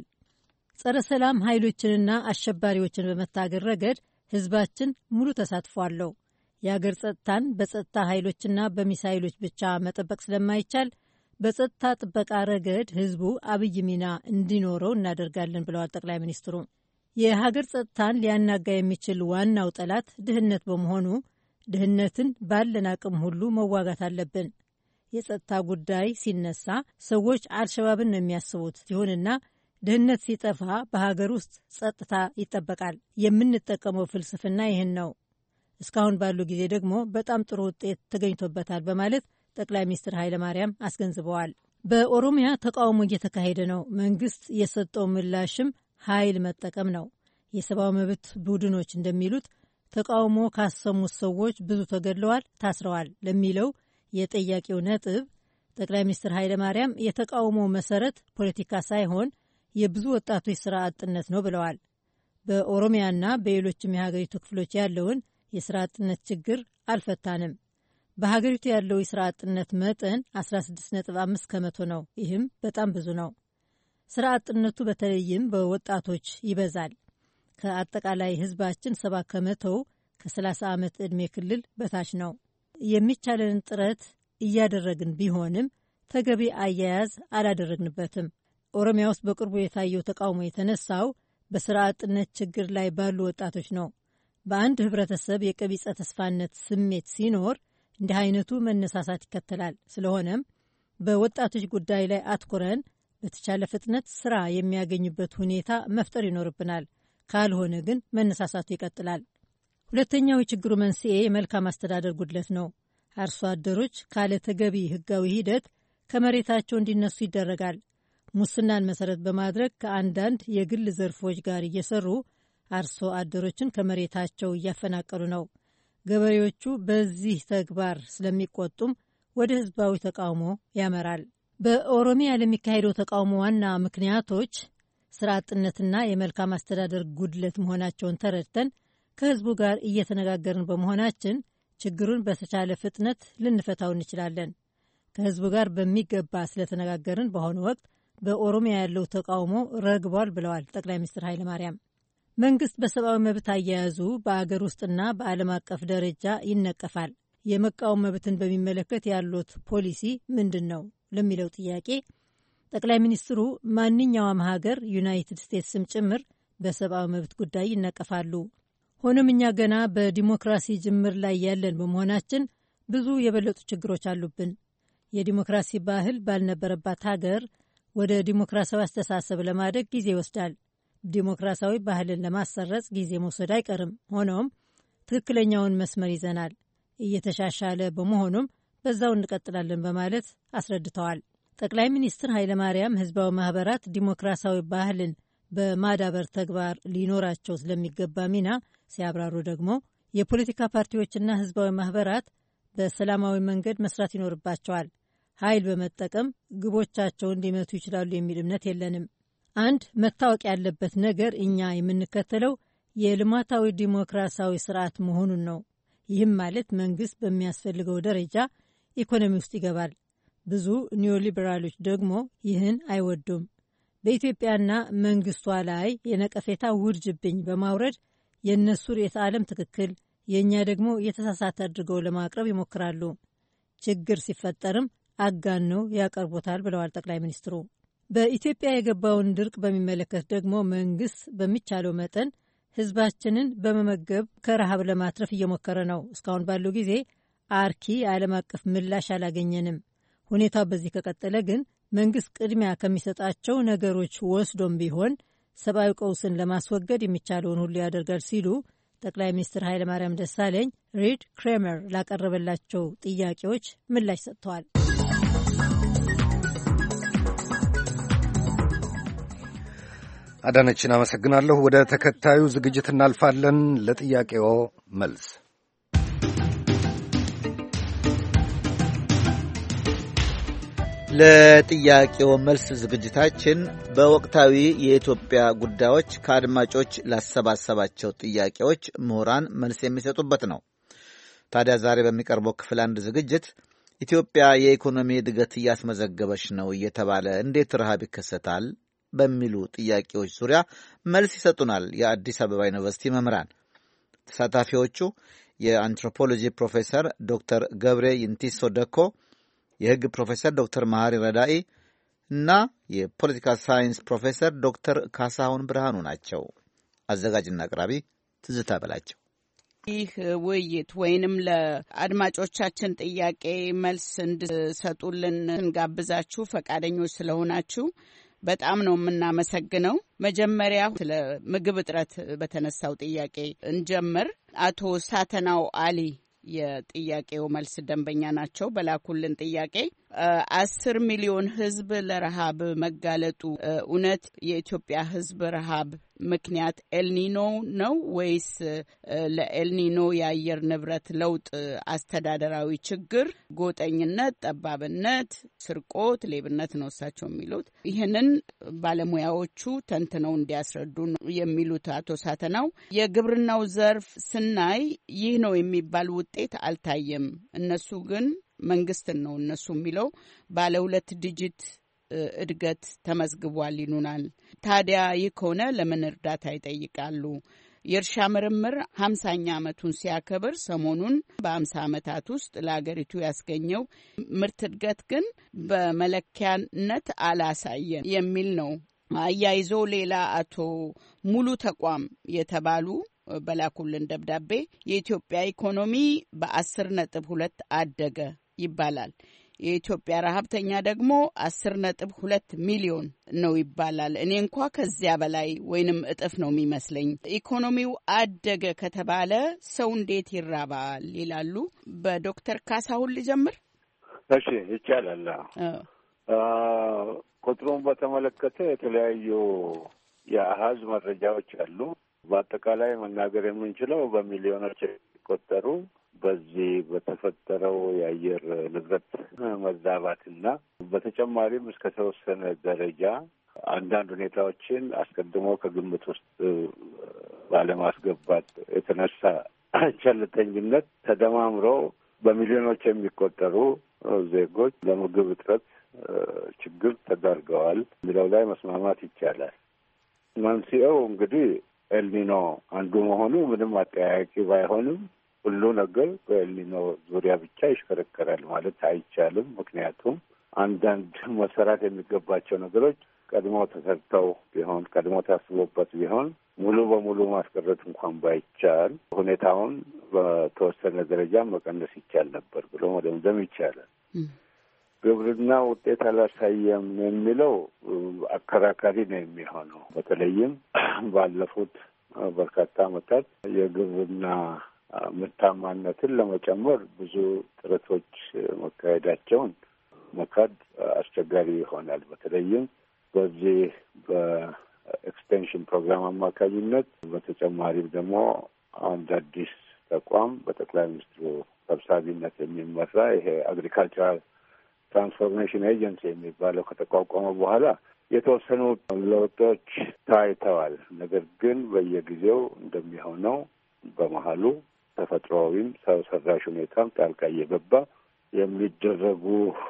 ጸረ ሰላም ኃይሎችንና አሸባሪዎችን በመታገል ረገድ ህዝባችን ሙሉ ተሳትፎ አለው። የአገር ጸጥታን በጸጥታ ኃይሎችና በሚሳይሎች ብቻ መጠበቅ ስለማይቻል በጸጥታ ጥበቃ ረገድ ህዝቡ አብይ ሚና እንዲኖረው እናደርጋለን ብለዋል ጠቅላይ ሚኒስትሩ። የሀገር ጸጥታን ሊያናጋ የሚችል ዋናው ጠላት ድህነት በመሆኑ ድህነትን ባለን አቅም ሁሉ መዋጋት አለብን። የጸጥታ ጉዳይ ሲነሳ ሰዎች አልሸባብን ነው የሚያስቡት። ይሁንና ድህነት ሲጠፋ በሀገር ውስጥ ጸጥታ ይጠበቃል። የምንጠቀመው ፍልስፍና ይህን ነው። እስካሁን ባለው ጊዜ ደግሞ በጣም ጥሩ ውጤት ተገኝቶበታል በማለት ጠቅላይ ሚኒስትር ኃይለ ማርያም አስገንዝበዋል። በኦሮሚያ ተቃውሞ እየተካሄደ ነው። መንግስት የሰጠው ምላሽም ኃይል መጠቀም ነው። የሰብአዊ መብት ቡድኖች እንደሚሉት ተቃውሞ ካሰሙት ሰዎች ብዙ ተገድለዋል፣ ታስረዋል ለሚለው የጠያቂው ነጥብ ጠቅላይ ሚኒስትር ኃይለ ማርያም የተቃውሞ መሰረት ፖለቲካ ሳይሆን የብዙ ወጣቶች ስራ አጥነት ነው ብለዋል። በኦሮሚያና በሌሎችም የሀገሪቱ ክፍሎች ያለውን የስራ አጥነት ችግር አልፈታንም። በሀገሪቱ ያለው የስራ አጥነት መጠን አስራ ስድስት ነጥብ አምስት ከመቶ ነው። ይህም በጣም ብዙ ነው። ስራ አጥነቱ በተለይም በወጣቶች ይበዛል። ከአጠቃላይ ህዝባችን ሰባ ከመቶው ከሰላሳ ዓመት ዕድሜ ክልል በታች ነው። የሚቻለንን ጥረት እያደረግን ቢሆንም ተገቢ አያያዝ አላደረግንበትም። ኦሮሚያ ውስጥ በቅርቡ የታየው ተቃውሞ የተነሳው በስራ አጥነት ችግር ላይ ባሉ ወጣቶች ነው። በአንድ ህብረተሰብ የቀቢጸ ተስፋነት ስሜት ሲኖር እንዲህ አይነቱ መነሳሳት ይከተላል። ስለሆነም በወጣቶች ጉዳይ ላይ አትኩረን በተቻለ ፍጥነት ስራ የሚያገኙበት ሁኔታ መፍጠር ይኖርብናል። ካልሆነ ግን መነሳሳቱ ይቀጥላል። ሁለተኛው የችግሩ መንስኤ የመልካም አስተዳደር ጉድለት ነው። አርሶ አደሮች ካለ ተገቢ ህጋዊ ሂደት ከመሬታቸው እንዲነሱ ይደረጋል። ሙስናን መሰረት በማድረግ ከአንዳንድ የግል ዘርፎች ጋር እየሰሩ አርሶ አደሮችን ከመሬታቸው እያፈናቀሉ ነው። ገበሬዎቹ በዚህ ተግባር ስለሚቆጡም ወደ ህዝባዊ ተቃውሞ ያመራል። በኦሮሚያ ለሚካሄደው ተቃውሞ ዋና ምክንያቶች ስራ አጥነትና የመልካም አስተዳደር ጉድለት መሆናቸውን ተረድተን ከህዝቡ ጋር እየተነጋገርን በመሆናችን ችግሩን በተቻለ ፍጥነት ልንፈታው እንችላለን። ከህዝቡ ጋር በሚገባ ስለተነጋገርን በአሁኑ ወቅት በኦሮሚያ ያለው ተቃውሞ ረግቧል ብለዋል ጠቅላይ ሚኒስትር ኃይለ ማርያም። መንግስት በሰብአዊ መብት አያያዙ በአገር ውስጥና በዓለም አቀፍ ደረጃ ይነቀፋል። የመቃወም መብትን በሚመለከት ያሉት ፖሊሲ ምንድን ነው ለሚለው ጥያቄ ጠቅላይ ሚኒስትሩ ማንኛውም ሀገር ዩናይትድ ስቴትስም ጭምር በሰብአዊ መብት ጉዳይ ይነቀፋሉ። ሆኖም እኛ ገና በዲሞክራሲ ጅምር ላይ ያለን በመሆናችን ብዙ የበለጡ ችግሮች አሉብን። የዲሞክራሲ ባህል ባልነበረባት ሀገር ወደ ዲሞክራሲያዊ አስተሳሰብ ለማደግ ጊዜ ይወስዳል። ዲሞክራሲያዊ ባህልን ለማሰረጽ ጊዜ መውሰድ አይቀርም። ሆኖም ትክክለኛውን መስመር ይዘናል፣ እየተሻሻለ በመሆኑም በዛው እንቀጥላለን በማለት አስረድተዋል። ጠቅላይ ሚኒስትር ኃይለማርያም ህዝባዊ ማህበራት ዲሞክራሲያዊ ባህልን በማዳበር ተግባር ሊኖራቸው ስለሚገባ ሚና ሲያብራሩ ደግሞ የፖለቲካ ፓርቲዎችና ህዝባዊ ማህበራት በሰላማዊ መንገድ መስራት ይኖርባቸዋል። ኃይል በመጠቀም ግቦቻቸውን ሊመቱ ይችላሉ የሚል እምነት የለንም። አንድ መታወቅ ያለበት ነገር እኛ የምንከተለው የልማታዊ ዲሞክራሲያዊ ስርዓት መሆኑን ነው። ይህም ማለት መንግስት በሚያስፈልገው ደረጃ ኢኮኖሚ ውስጥ ይገባል። ብዙ ኒዮሊበራሎች ደግሞ ይህን አይወዱም። በኢትዮጵያና መንግስቷ ላይ የነቀፌታ ውርጅብኝ በማውረድ የእነሱ ርዕዮተ ዓለም ትክክል፣ የእኛ ደግሞ የተሳሳተ አድርገው ለማቅረብ ይሞክራሉ። ችግር ሲፈጠርም አጋነው ያቀርቦታል ብለዋል ጠቅላይ ሚኒስትሩ። በኢትዮጵያ የገባውን ድርቅ በሚመለከት ደግሞ መንግስት በሚቻለው መጠን ህዝባችንን በመመገብ ከረሃብ ለማትረፍ እየሞከረ ነው። እስካሁን ባለው ጊዜ አርኪ ዓለም አቀፍ ምላሽ አላገኘንም። ሁኔታው በዚህ ከቀጠለ ግን መንግስት ቅድሚያ ከሚሰጣቸው ነገሮች ወስዶም ቢሆን ሰብአዊ ቀውስን ለማስወገድ የሚቻለውን ሁሉ ያደርጋል ሲሉ ጠቅላይ ሚኒስትር ኃይለማርያም ደሳለኝ ሪድ ክሬመር ላቀረበላቸው ጥያቄዎች ምላሽ ሰጥተዋል። አዳነችን አመሰግናለሁ። ወደ ተከታዩ ዝግጅት እናልፋለን። ለጥያቄዎ መልስ ለጥያቄው መልስ ዝግጅታችን በወቅታዊ የኢትዮጵያ ጉዳዮች ከአድማጮች ላሰባሰባቸው ጥያቄዎች ምሁራን መልስ የሚሰጡበት ነው። ታዲያ ዛሬ በሚቀርበው ክፍል አንድ ዝግጅት ኢትዮጵያ የኢኮኖሚ እድገት እያስመዘገበች ነው እየተባለ እንዴት ረሃብ ይከሰታል በሚሉ ጥያቄዎች ዙሪያ መልስ ይሰጡናል የአዲስ አበባ ዩኒቨርሲቲ መምህራን። ተሳታፊዎቹ የአንትሮፖሎጂ ፕሮፌሰር ዶክተር ገብሬ ይንቲሶ ደኮ፣ የሕግ ፕሮፌሰር ዶክተር መሐሪ ረዳኢ እና የፖለቲካ ሳይንስ ፕሮፌሰር ዶክተር ካሳሁን ብርሃኑ ናቸው። አዘጋጅና አቅራቢ ትዝታ በላቸው። ይህ ውይይት ወይንም ለአድማጮቻችን ጥያቄ መልስ እንድሰጡልን እንጋብዛችሁ ፈቃደኞች ስለሆናችሁ በጣም ነው የምናመሰግነው። መጀመሪያ ስለ ምግብ እጥረት በተነሳው ጥያቄ እንጀምር። አቶ ሳተናው አሊ የጥያቄው መልስ ደንበኛ ናቸው። በላኩልን ጥያቄ አስር ሚሊዮን ሕዝብ ለረሃብ መጋለጡ እውነት የኢትዮጵያ ሕዝብ ረሃብ ምክንያት ኤልኒኖ ነው ወይስ ለኤልኒኖ የአየር ንብረት ለውጥ አስተዳደራዊ ችግር፣ ጎጠኝነት፣ ጠባብነት፣ ስርቆት፣ ሌብነት ነው እሳቸው የሚሉት? ይህንን ባለሙያዎቹ ተንትነው እንዲያስረዱ የሚሉት አቶ ሳተናው የግብርናው ዘርፍ ስናይ ይህ ነው የሚባል ውጤት አልታየም። እነሱ ግን መንግስትን ነው እነሱ የሚለው ባለ ሁለት ዲጂት እድገት ተመዝግቧል ይሉናል። ታዲያ ይህ ከሆነ ለምን እርዳታ ይጠይቃሉ? የእርሻ ምርምር ሀምሳኛ ዓመቱን ሲያከብር ሰሞኑን በሀምሳ ዓመታት ውስጥ ለሀገሪቱ ያስገኘው ምርት እድገት ግን በመለኪያነት አላሳየን የሚል ነው። አያይዞ ሌላ አቶ ሙሉ ተቋም የተባሉ በላኩልን ደብዳቤ የኢትዮጵያ ኢኮኖሚ በአስር ነጥብ ሁለት አደገ ይባላል። የኢትዮጵያ ረሀብተኛ ደግሞ አስር ነጥብ ሁለት ሚሊዮን ነው ይባላል። እኔ እንኳ ከዚያ በላይ ወይንም እጥፍ ነው የሚመስለኝ። ኢኮኖሚው አደገ ከተባለ ሰው እንዴት ይራባል ይላሉ። በዶክተር ካሳሁን ልጀምር። እሺ ይቻላል። ቁጥሩን በተመለከተ የተለያዩ የአሃዝ መረጃዎች አሉ። በአጠቃላይ መናገር የምንችለው በሚሊዮኖች የሚቆጠሩ በዚህ በተፈጠረው የአየር ንብረት መዛባትና በተጨማሪም እስከ ተወሰነ ደረጃ አንዳንድ ሁኔታዎችን አስቀድሞ ከግምት ውስጥ ባለማስገባት የተነሳ ቸልተኝነት ተደማምሮ በሚሊዮኖች የሚቆጠሩ ዜጎች ለምግብ እጥረት ችግር ተዳርገዋል የሚለው ላይ መስማማት ይቻላል። መንስኤው እንግዲህ ኤልኒኖ አንዱ መሆኑ ምንም አጠያያቂ ባይሆንም ሁሉ ነገር በኤልኒኖ ዙሪያ ብቻ ይሽከረከራል ማለት አይቻልም። ምክንያቱም አንዳንድ መሰራት የሚገባቸው ነገሮች ቀድሞ ተሰርተው ቢሆን ቀድሞ ታስቦበት ቢሆን ሙሉ በሙሉ ማስቀረት እንኳን ባይቻል ሁኔታውን በተወሰነ ደረጃ መቀነስ ይቻል ነበር ብሎ መደምደም ይቻላል። ግብርና ውጤት አላሳየም የሚለው አከራካሪ ነው የሚሆነው። በተለይም ባለፉት በርካታ ዓመታት የግብርና ምርታማነትን ለመጨመር ብዙ ጥረቶች መካሄዳቸውን መካድ አስቸጋሪ ይሆናል። በተለይም በዚህ በኤክስቴንሽን ፕሮግራም አማካኝነት በተጨማሪም ደግሞ አንድ አዲስ ተቋም በጠቅላይ ሚኒስትሩ ሰብሳቢነት የሚመራ ይሄ አግሪካልቸራል ትራንስፎርሜሽን ኤጀንሲ የሚባለው ከተቋቋመ በኋላ የተወሰኑ ለውጦች ታይተዋል። ነገር ግን በየጊዜው እንደሚሆነው በመሀሉ ተፈጥሮአዊም ሰው ሰራሽ ሁኔታም ጣልቃ እየገባ የሚደረጉ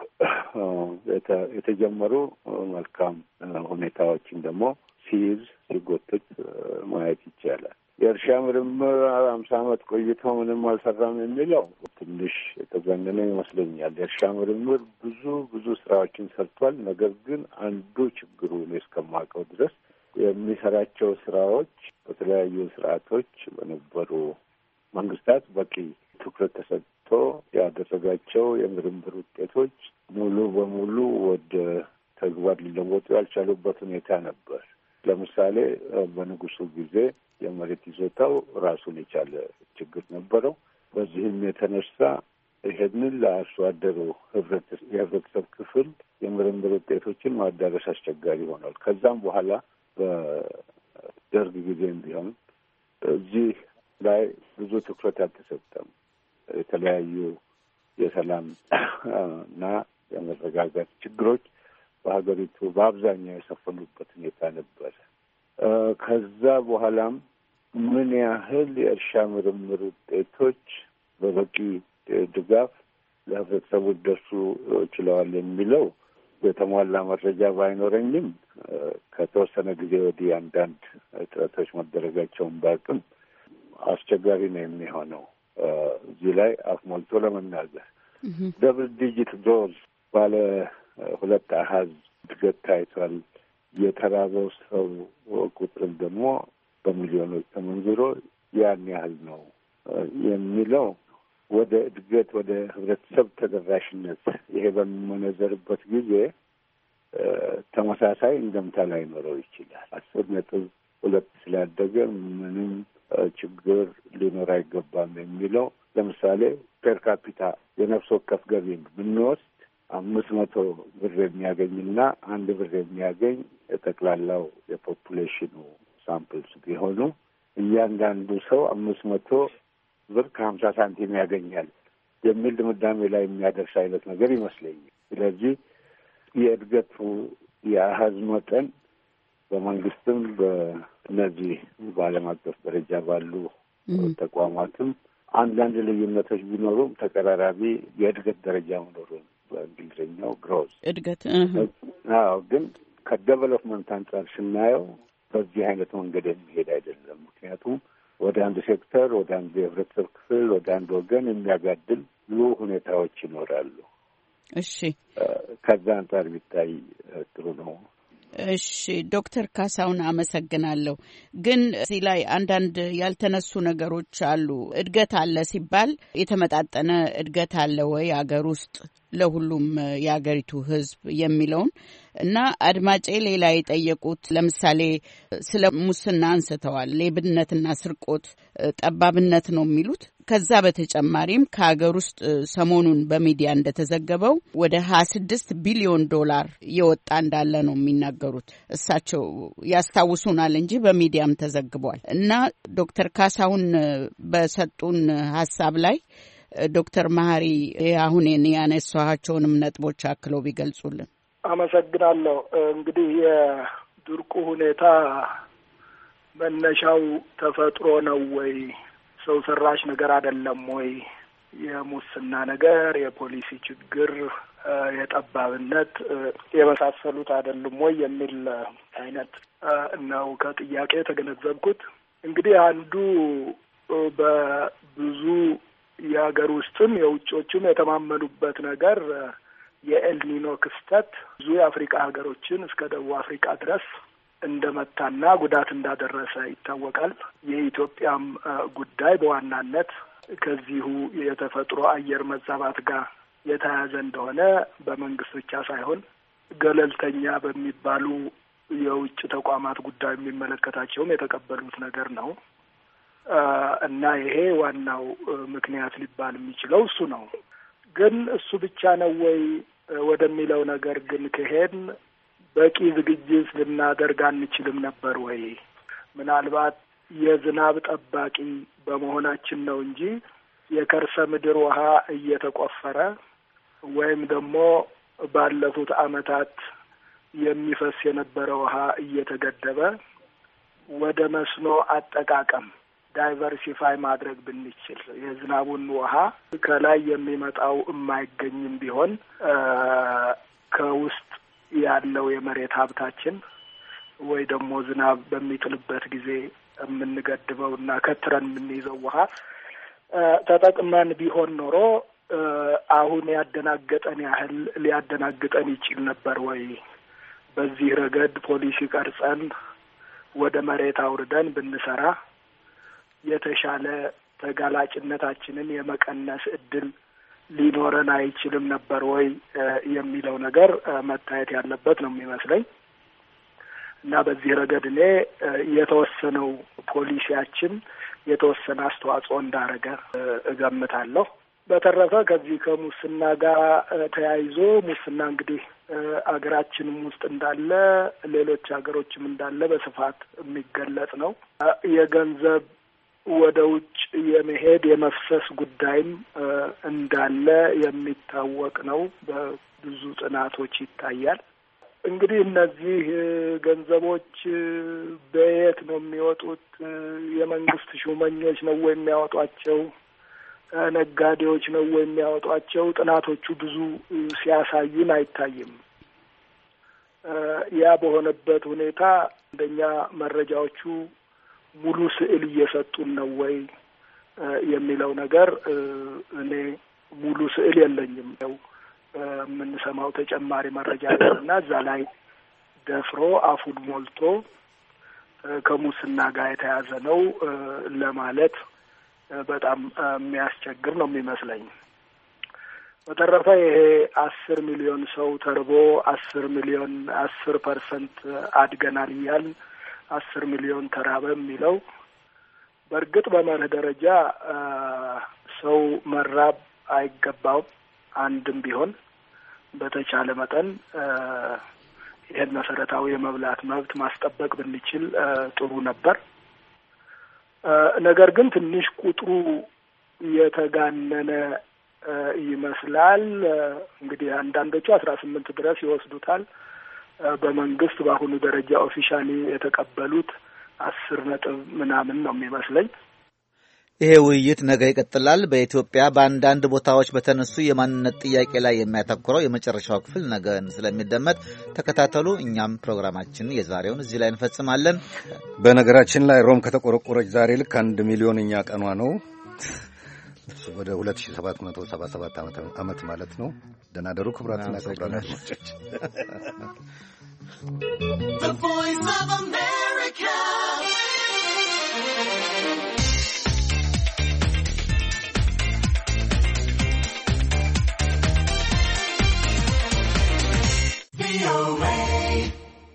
የተጀመሩ መልካም ሁኔታዎችን ደግሞ ሲይዝ ሲጎትት ማየት ይቻላል። የእርሻ ምርምር አምሳ ዓመት ቆይቶ ምንም አልሰራም የሚለው ትንሽ የተጋነነ ይመስለኛል። የእርሻ ምርምር ብዙ ብዙ ስራዎችን ሰርቷል። ነገር ግን አንዱ ችግሩ ነው እስከማውቀው ድረስ የሚሰራቸው ስራዎች በተለያዩ ስርዓቶች በነበሩ መንግስታት በቂ ትኩረት ተሰጥቶ ያደረጋቸው የምርምር ውጤቶች ሙሉ በሙሉ ወደ ተግባር ሊለወጡ ያልቻሉበት ሁኔታ ነበር። ለምሳሌ በንጉሱ ጊዜ የመሬት ይዞታው ራሱን የቻለ ችግር ነበረው። በዚህም የተነሳ ይሄንን ለአርሶ አደሩ የህብረተሰብ ክፍል የምርምር ውጤቶችን ማዳረስ አስቸጋሪ ሆኗል። ከዛም በኋላ በደርግ ጊዜም ቢሆን እዚህ ላይ ብዙ ትኩረት አልተሰጠም። የተለያዩ የሰላም እና የመረጋጋት ችግሮች በሀገሪቱ በአብዛኛው የሰፈኑበት ሁኔታ ነበር። ከዛ በኋላም ምን ያህል የእርሻ ምርምር ውጤቶች በበቂ ድጋፍ ለህብረተሰቡ ደርሱ ችለዋል የሚለው የተሟላ መረጃ ባይኖረኝም ከተወሰነ ጊዜ ወዲህ አንዳንድ ጥረቶች መደረጋቸውን ባቅም አስቸጋሪ ነው የሚሆነው። እዚህ ላይ አፍ ሞልቶ ለመናገር ደብል ዲጂት ዶዝ ባለ ሁለት አሀዝ እድገት ታይቷል። የተራበው ሰው ቁጥር ደግሞ በሚሊዮኖች ተመንዝሮ ያን ያህል ነው የሚለው ወደ እድገት ወደ ህብረተሰብ ተደራሽነት ይሄ በሚመነዘርበት ጊዜ ተመሳሳይ እንደምታ ላይኖረው ይችላል። አስር ነጥብ ሁለት ስላደገ ምንም ችግር ሊኖር አይገባም የሚለው ለምሳሌ ፔር ካፒታ የነፍስ ወከፍ ገቢን ብንወስድ አምስት መቶ ብር የሚያገኝና አንድ ብር የሚያገኝ ጠቅላላው የፖፑሌሽኑ ሳምፕልስ ቢሆኑ እያንዳንዱ ሰው አምስት መቶ ብር ከሀምሳ ሳንቲም ያገኛል የሚል ድምዳሜ ላይ የሚያደርስ አይነት ነገር ይመስለኛል። ስለዚህ የእድገቱ የአሀዝ መጠን በመንግስትም በእነዚህ በዓለም አቀፍ ደረጃ ባሉ ተቋማትም አንዳንድ ልዩነቶች ቢኖሩም ተቀራራቢ የእድገት ደረጃ መኖሩን በእንግሊዝኛው ግሮዝ እድገት አዎ፣ ግን ከዴቨሎፕመንት አንጻር ስናየው በዚህ አይነት መንገድ የሚሄድ አይደለም። ምክንያቱም ወደ አንድ ሴክተር፣ ወደ አንድ የህብረተሰብ ክፍል፣ ወደ አንድ ወገን የሚያጋድል ብዙ ሁኔታዎች ይኖራሉ። እሺ፣ ከዛ አንጻር ቢታይ ጥሩ ነው። እሺ ዶክተር ካሳሁን አመሰግናለሁ። ግን እዚህ ላይ አንዳንድ ያልተነሱ ነገሮች አሉ። እድገት አለ ሲባል የተመጣጠነ እድገት አለ ወይ አገር ውስጥ ለሁሉም የአገሪቱ ህዝብ የሚለውን እና አድማጬ ሌላ የጠየቁት ለምሳሌ ስለ ሙስና አንስተዋል። ሌብነትና ስርቆት፣ ጠባብነት ነው የሚሉት። ከዛ በተጨማሪም ከሀገር ውስጥ ሰሞኑን በሚዲያ እንደተዘገበው ወደ ሀያ ስድስት ቢሊዮን ዶላር የወጣ እንዳለ ነው የሚናገሩት። እሳቸው ያስታውሱናል እንጂ በሚዲያም ተዘግቧል። እና ዶክተር ካሳሁን በሰጡን ሀሳብ ላይ ዶክተር መሀሪ አሁን ያነሳኋቸውንም ነጥቦች አክለው ቢገልጹልን። አመሰግናለሁ። እንግዲህ የድርቁ ሁኔታ መነሻው ተፈጥሮ ነው ወይ ሰው ሰራሽ ነገር አይደለም ወይ? የሙስና ነገር፣ የፖሊሲ ችግር፣ የጠባብነት የመሳሰሉት አይደሉም ወይ የሚል አይነት ነው ከጥያቄ የተገነዘብኩት። እንግዲህ አንዱ በብዙ የሀገር ውስጥም የውጮችም የተማመኑበት ነገር የኤልኒኖ ክስተት ብዙ የአፍሪካ ሀገሮችን እስከ ደቡብ አፍሪካ ድረስ እንደመታና ጉዳት እንዳደረሰ ይታወቃል። የኢትዮጵያም ጉዳይ በዋናነት ከዚሁ የተፈጥሮ አየር መዛባት ጋር የተያያዘ እንደሆነ በመንግስት ብቻ ሳይሆን ገለልተኛ በሚባሉ የውጭ ተቋማት ጉዳይ የሚመለከታቸውም የተቀበሉት ነገር ነው እና ይሄ ዋናው ምክንያት ሊባል የሚችለው እሱ ነው። ግን እሱ ብቻ ነው ወይ ወደሚለው ነገር ግን ከሄድን በቂ ዝግጅት ልናደርግ አንችልም ነበር ወይ? ምናልባት የዝናብ ጠባቂ በመሆናችን ነው እንጂ የከርሰ ምድር ውሃ እየተቆፈረ ወይም ደግሞ ባለፉት ዓመታት የሚፈስ የነበረ ውሃ እየተገደበ ወደ መስኖ አጠቃቀም ዳይቨርሲፋይ ማድረግ ብንችል የዝናቡን ውሃ ከላይ የሚመጣው የማይገኝም ቢሆን ከውስጥ ያለው የመሬት ሀብታችን ወይ ደግሞ ዝናብ በሚጥልበት ጊዜ የምንገድበው እና ከትረን የምንይዘው ውሃ ተጠቅመን ቢሆን ኖሮ አሁን ያደናገጠን ያህል ሊያደናግጠን ይችል ነበር ወይ? በዚህ ረገድ ፖሊሲ ቀርጸን ወደ መሬት አውርደን ብንሰራ የተሻለ ተጋላጭነታችንን የመቀነስ እድል ሊኖረን አይችልም ነበር ወይ የሚለው ነገር መታየት ያለበት ነው የሚመስለኝ። እና በዚህ ረገድ እኔ የተወሰነው ፖሊሲያችን የተወሰነ አስተዋጽኦ እንዳረገ እገምታለሁ። በተረፈ ከዚህ ከሙስና ጋር ተያይዞ ሙስና እንግዲህ አገራችንም ውስጥ እንዳለ ሌሎች ሀገሮችም እንዳለ በስፋት የሚገለጽ ነው። የገንዘብ ወደ ውጭ የመሄድ የመፍሰስ ጉዳይም እንዳለ የሚታወቅ ነው። በብዙ ጥናቶች ይታያል። እንግዲህ እነዚህ ገንዘቦች በየት ነው የሚወጡት? የመንግስት ሹመኞች ነው ወይ የሚያወጧቸው? ነጋዴዎች ነው ወይ የሚያወጧቸው? ጥናቶቹ ብዙ ሲያሳዩን አይታይም። ያ በሆነበት ሁኔታ እንደኛ መረጃዎቹ ሙሉ ስዕል እየሰጡን ነው ወይ የሚለው ነገር እኔ ሙሉ ስዕል የለኝም። ያው የምንሰማው ተጨማሪ መረጃ እና እዛ ላይ ደፍሮ አፉን ሞልቶ ከሙስና ጋር የተያዘ ነው ለማለት በጣም የሚያስቸግር ነው የሚመስለኝ። በተረፈ ይሄ አስር ሚሊዮን ሰው ተርቦ አስር ሚሊዮን አስር ፐርሰንት አድገናል እያል አስር ሚሊዮን ተራበ የሚለው በእርግጥ በመርህ ደረጃ ሰው መራብ አይገባውም። አንድም ቢሆን በተቻለ መጠን ይህን መሰረታዊ የመብላት መብት ማስጠበቅ ብንችል ጥሩ ነበር። ነገር ግን ትንሽ ቁጥሩ የተጋነነ ይመስላል። እንግዲህ አንዳንዶቹ አስራ ስምንት ድረስ ይወስዱታል። በመንግስት በአሁኑ ደረጃ ኦፊሻሊ የተቀበሉት አስር ነጥብ ምናምን ነው የሚመስለኝ። ይሄ ውይይት ነገ ይቀጥላል። በኢትዮጵያ በአንዳንድ ቦታዎች በተነሱ የማንነት ጥያቄ ላይ የሚያተኩረው የመጨረሻው ክፍል ነገ ስለሚደመጥ ተከታተሉ። እኛም ፕሮግራማችንን የዛሬውን እዚህ ላይ እንፈጽማለን። በነገራችን ላይ ሮም ከተቆረቆረች ዛሬ ልክ አንድ ሚሊዮንኛ ቀኗ ነው። ወደ ሁለት ሺህ ሰባት መቶ ሰባ ሰባት ዓመት ማለት ነው። ደህና ደሩ ክቡራትና ክቡራን አድማጮች።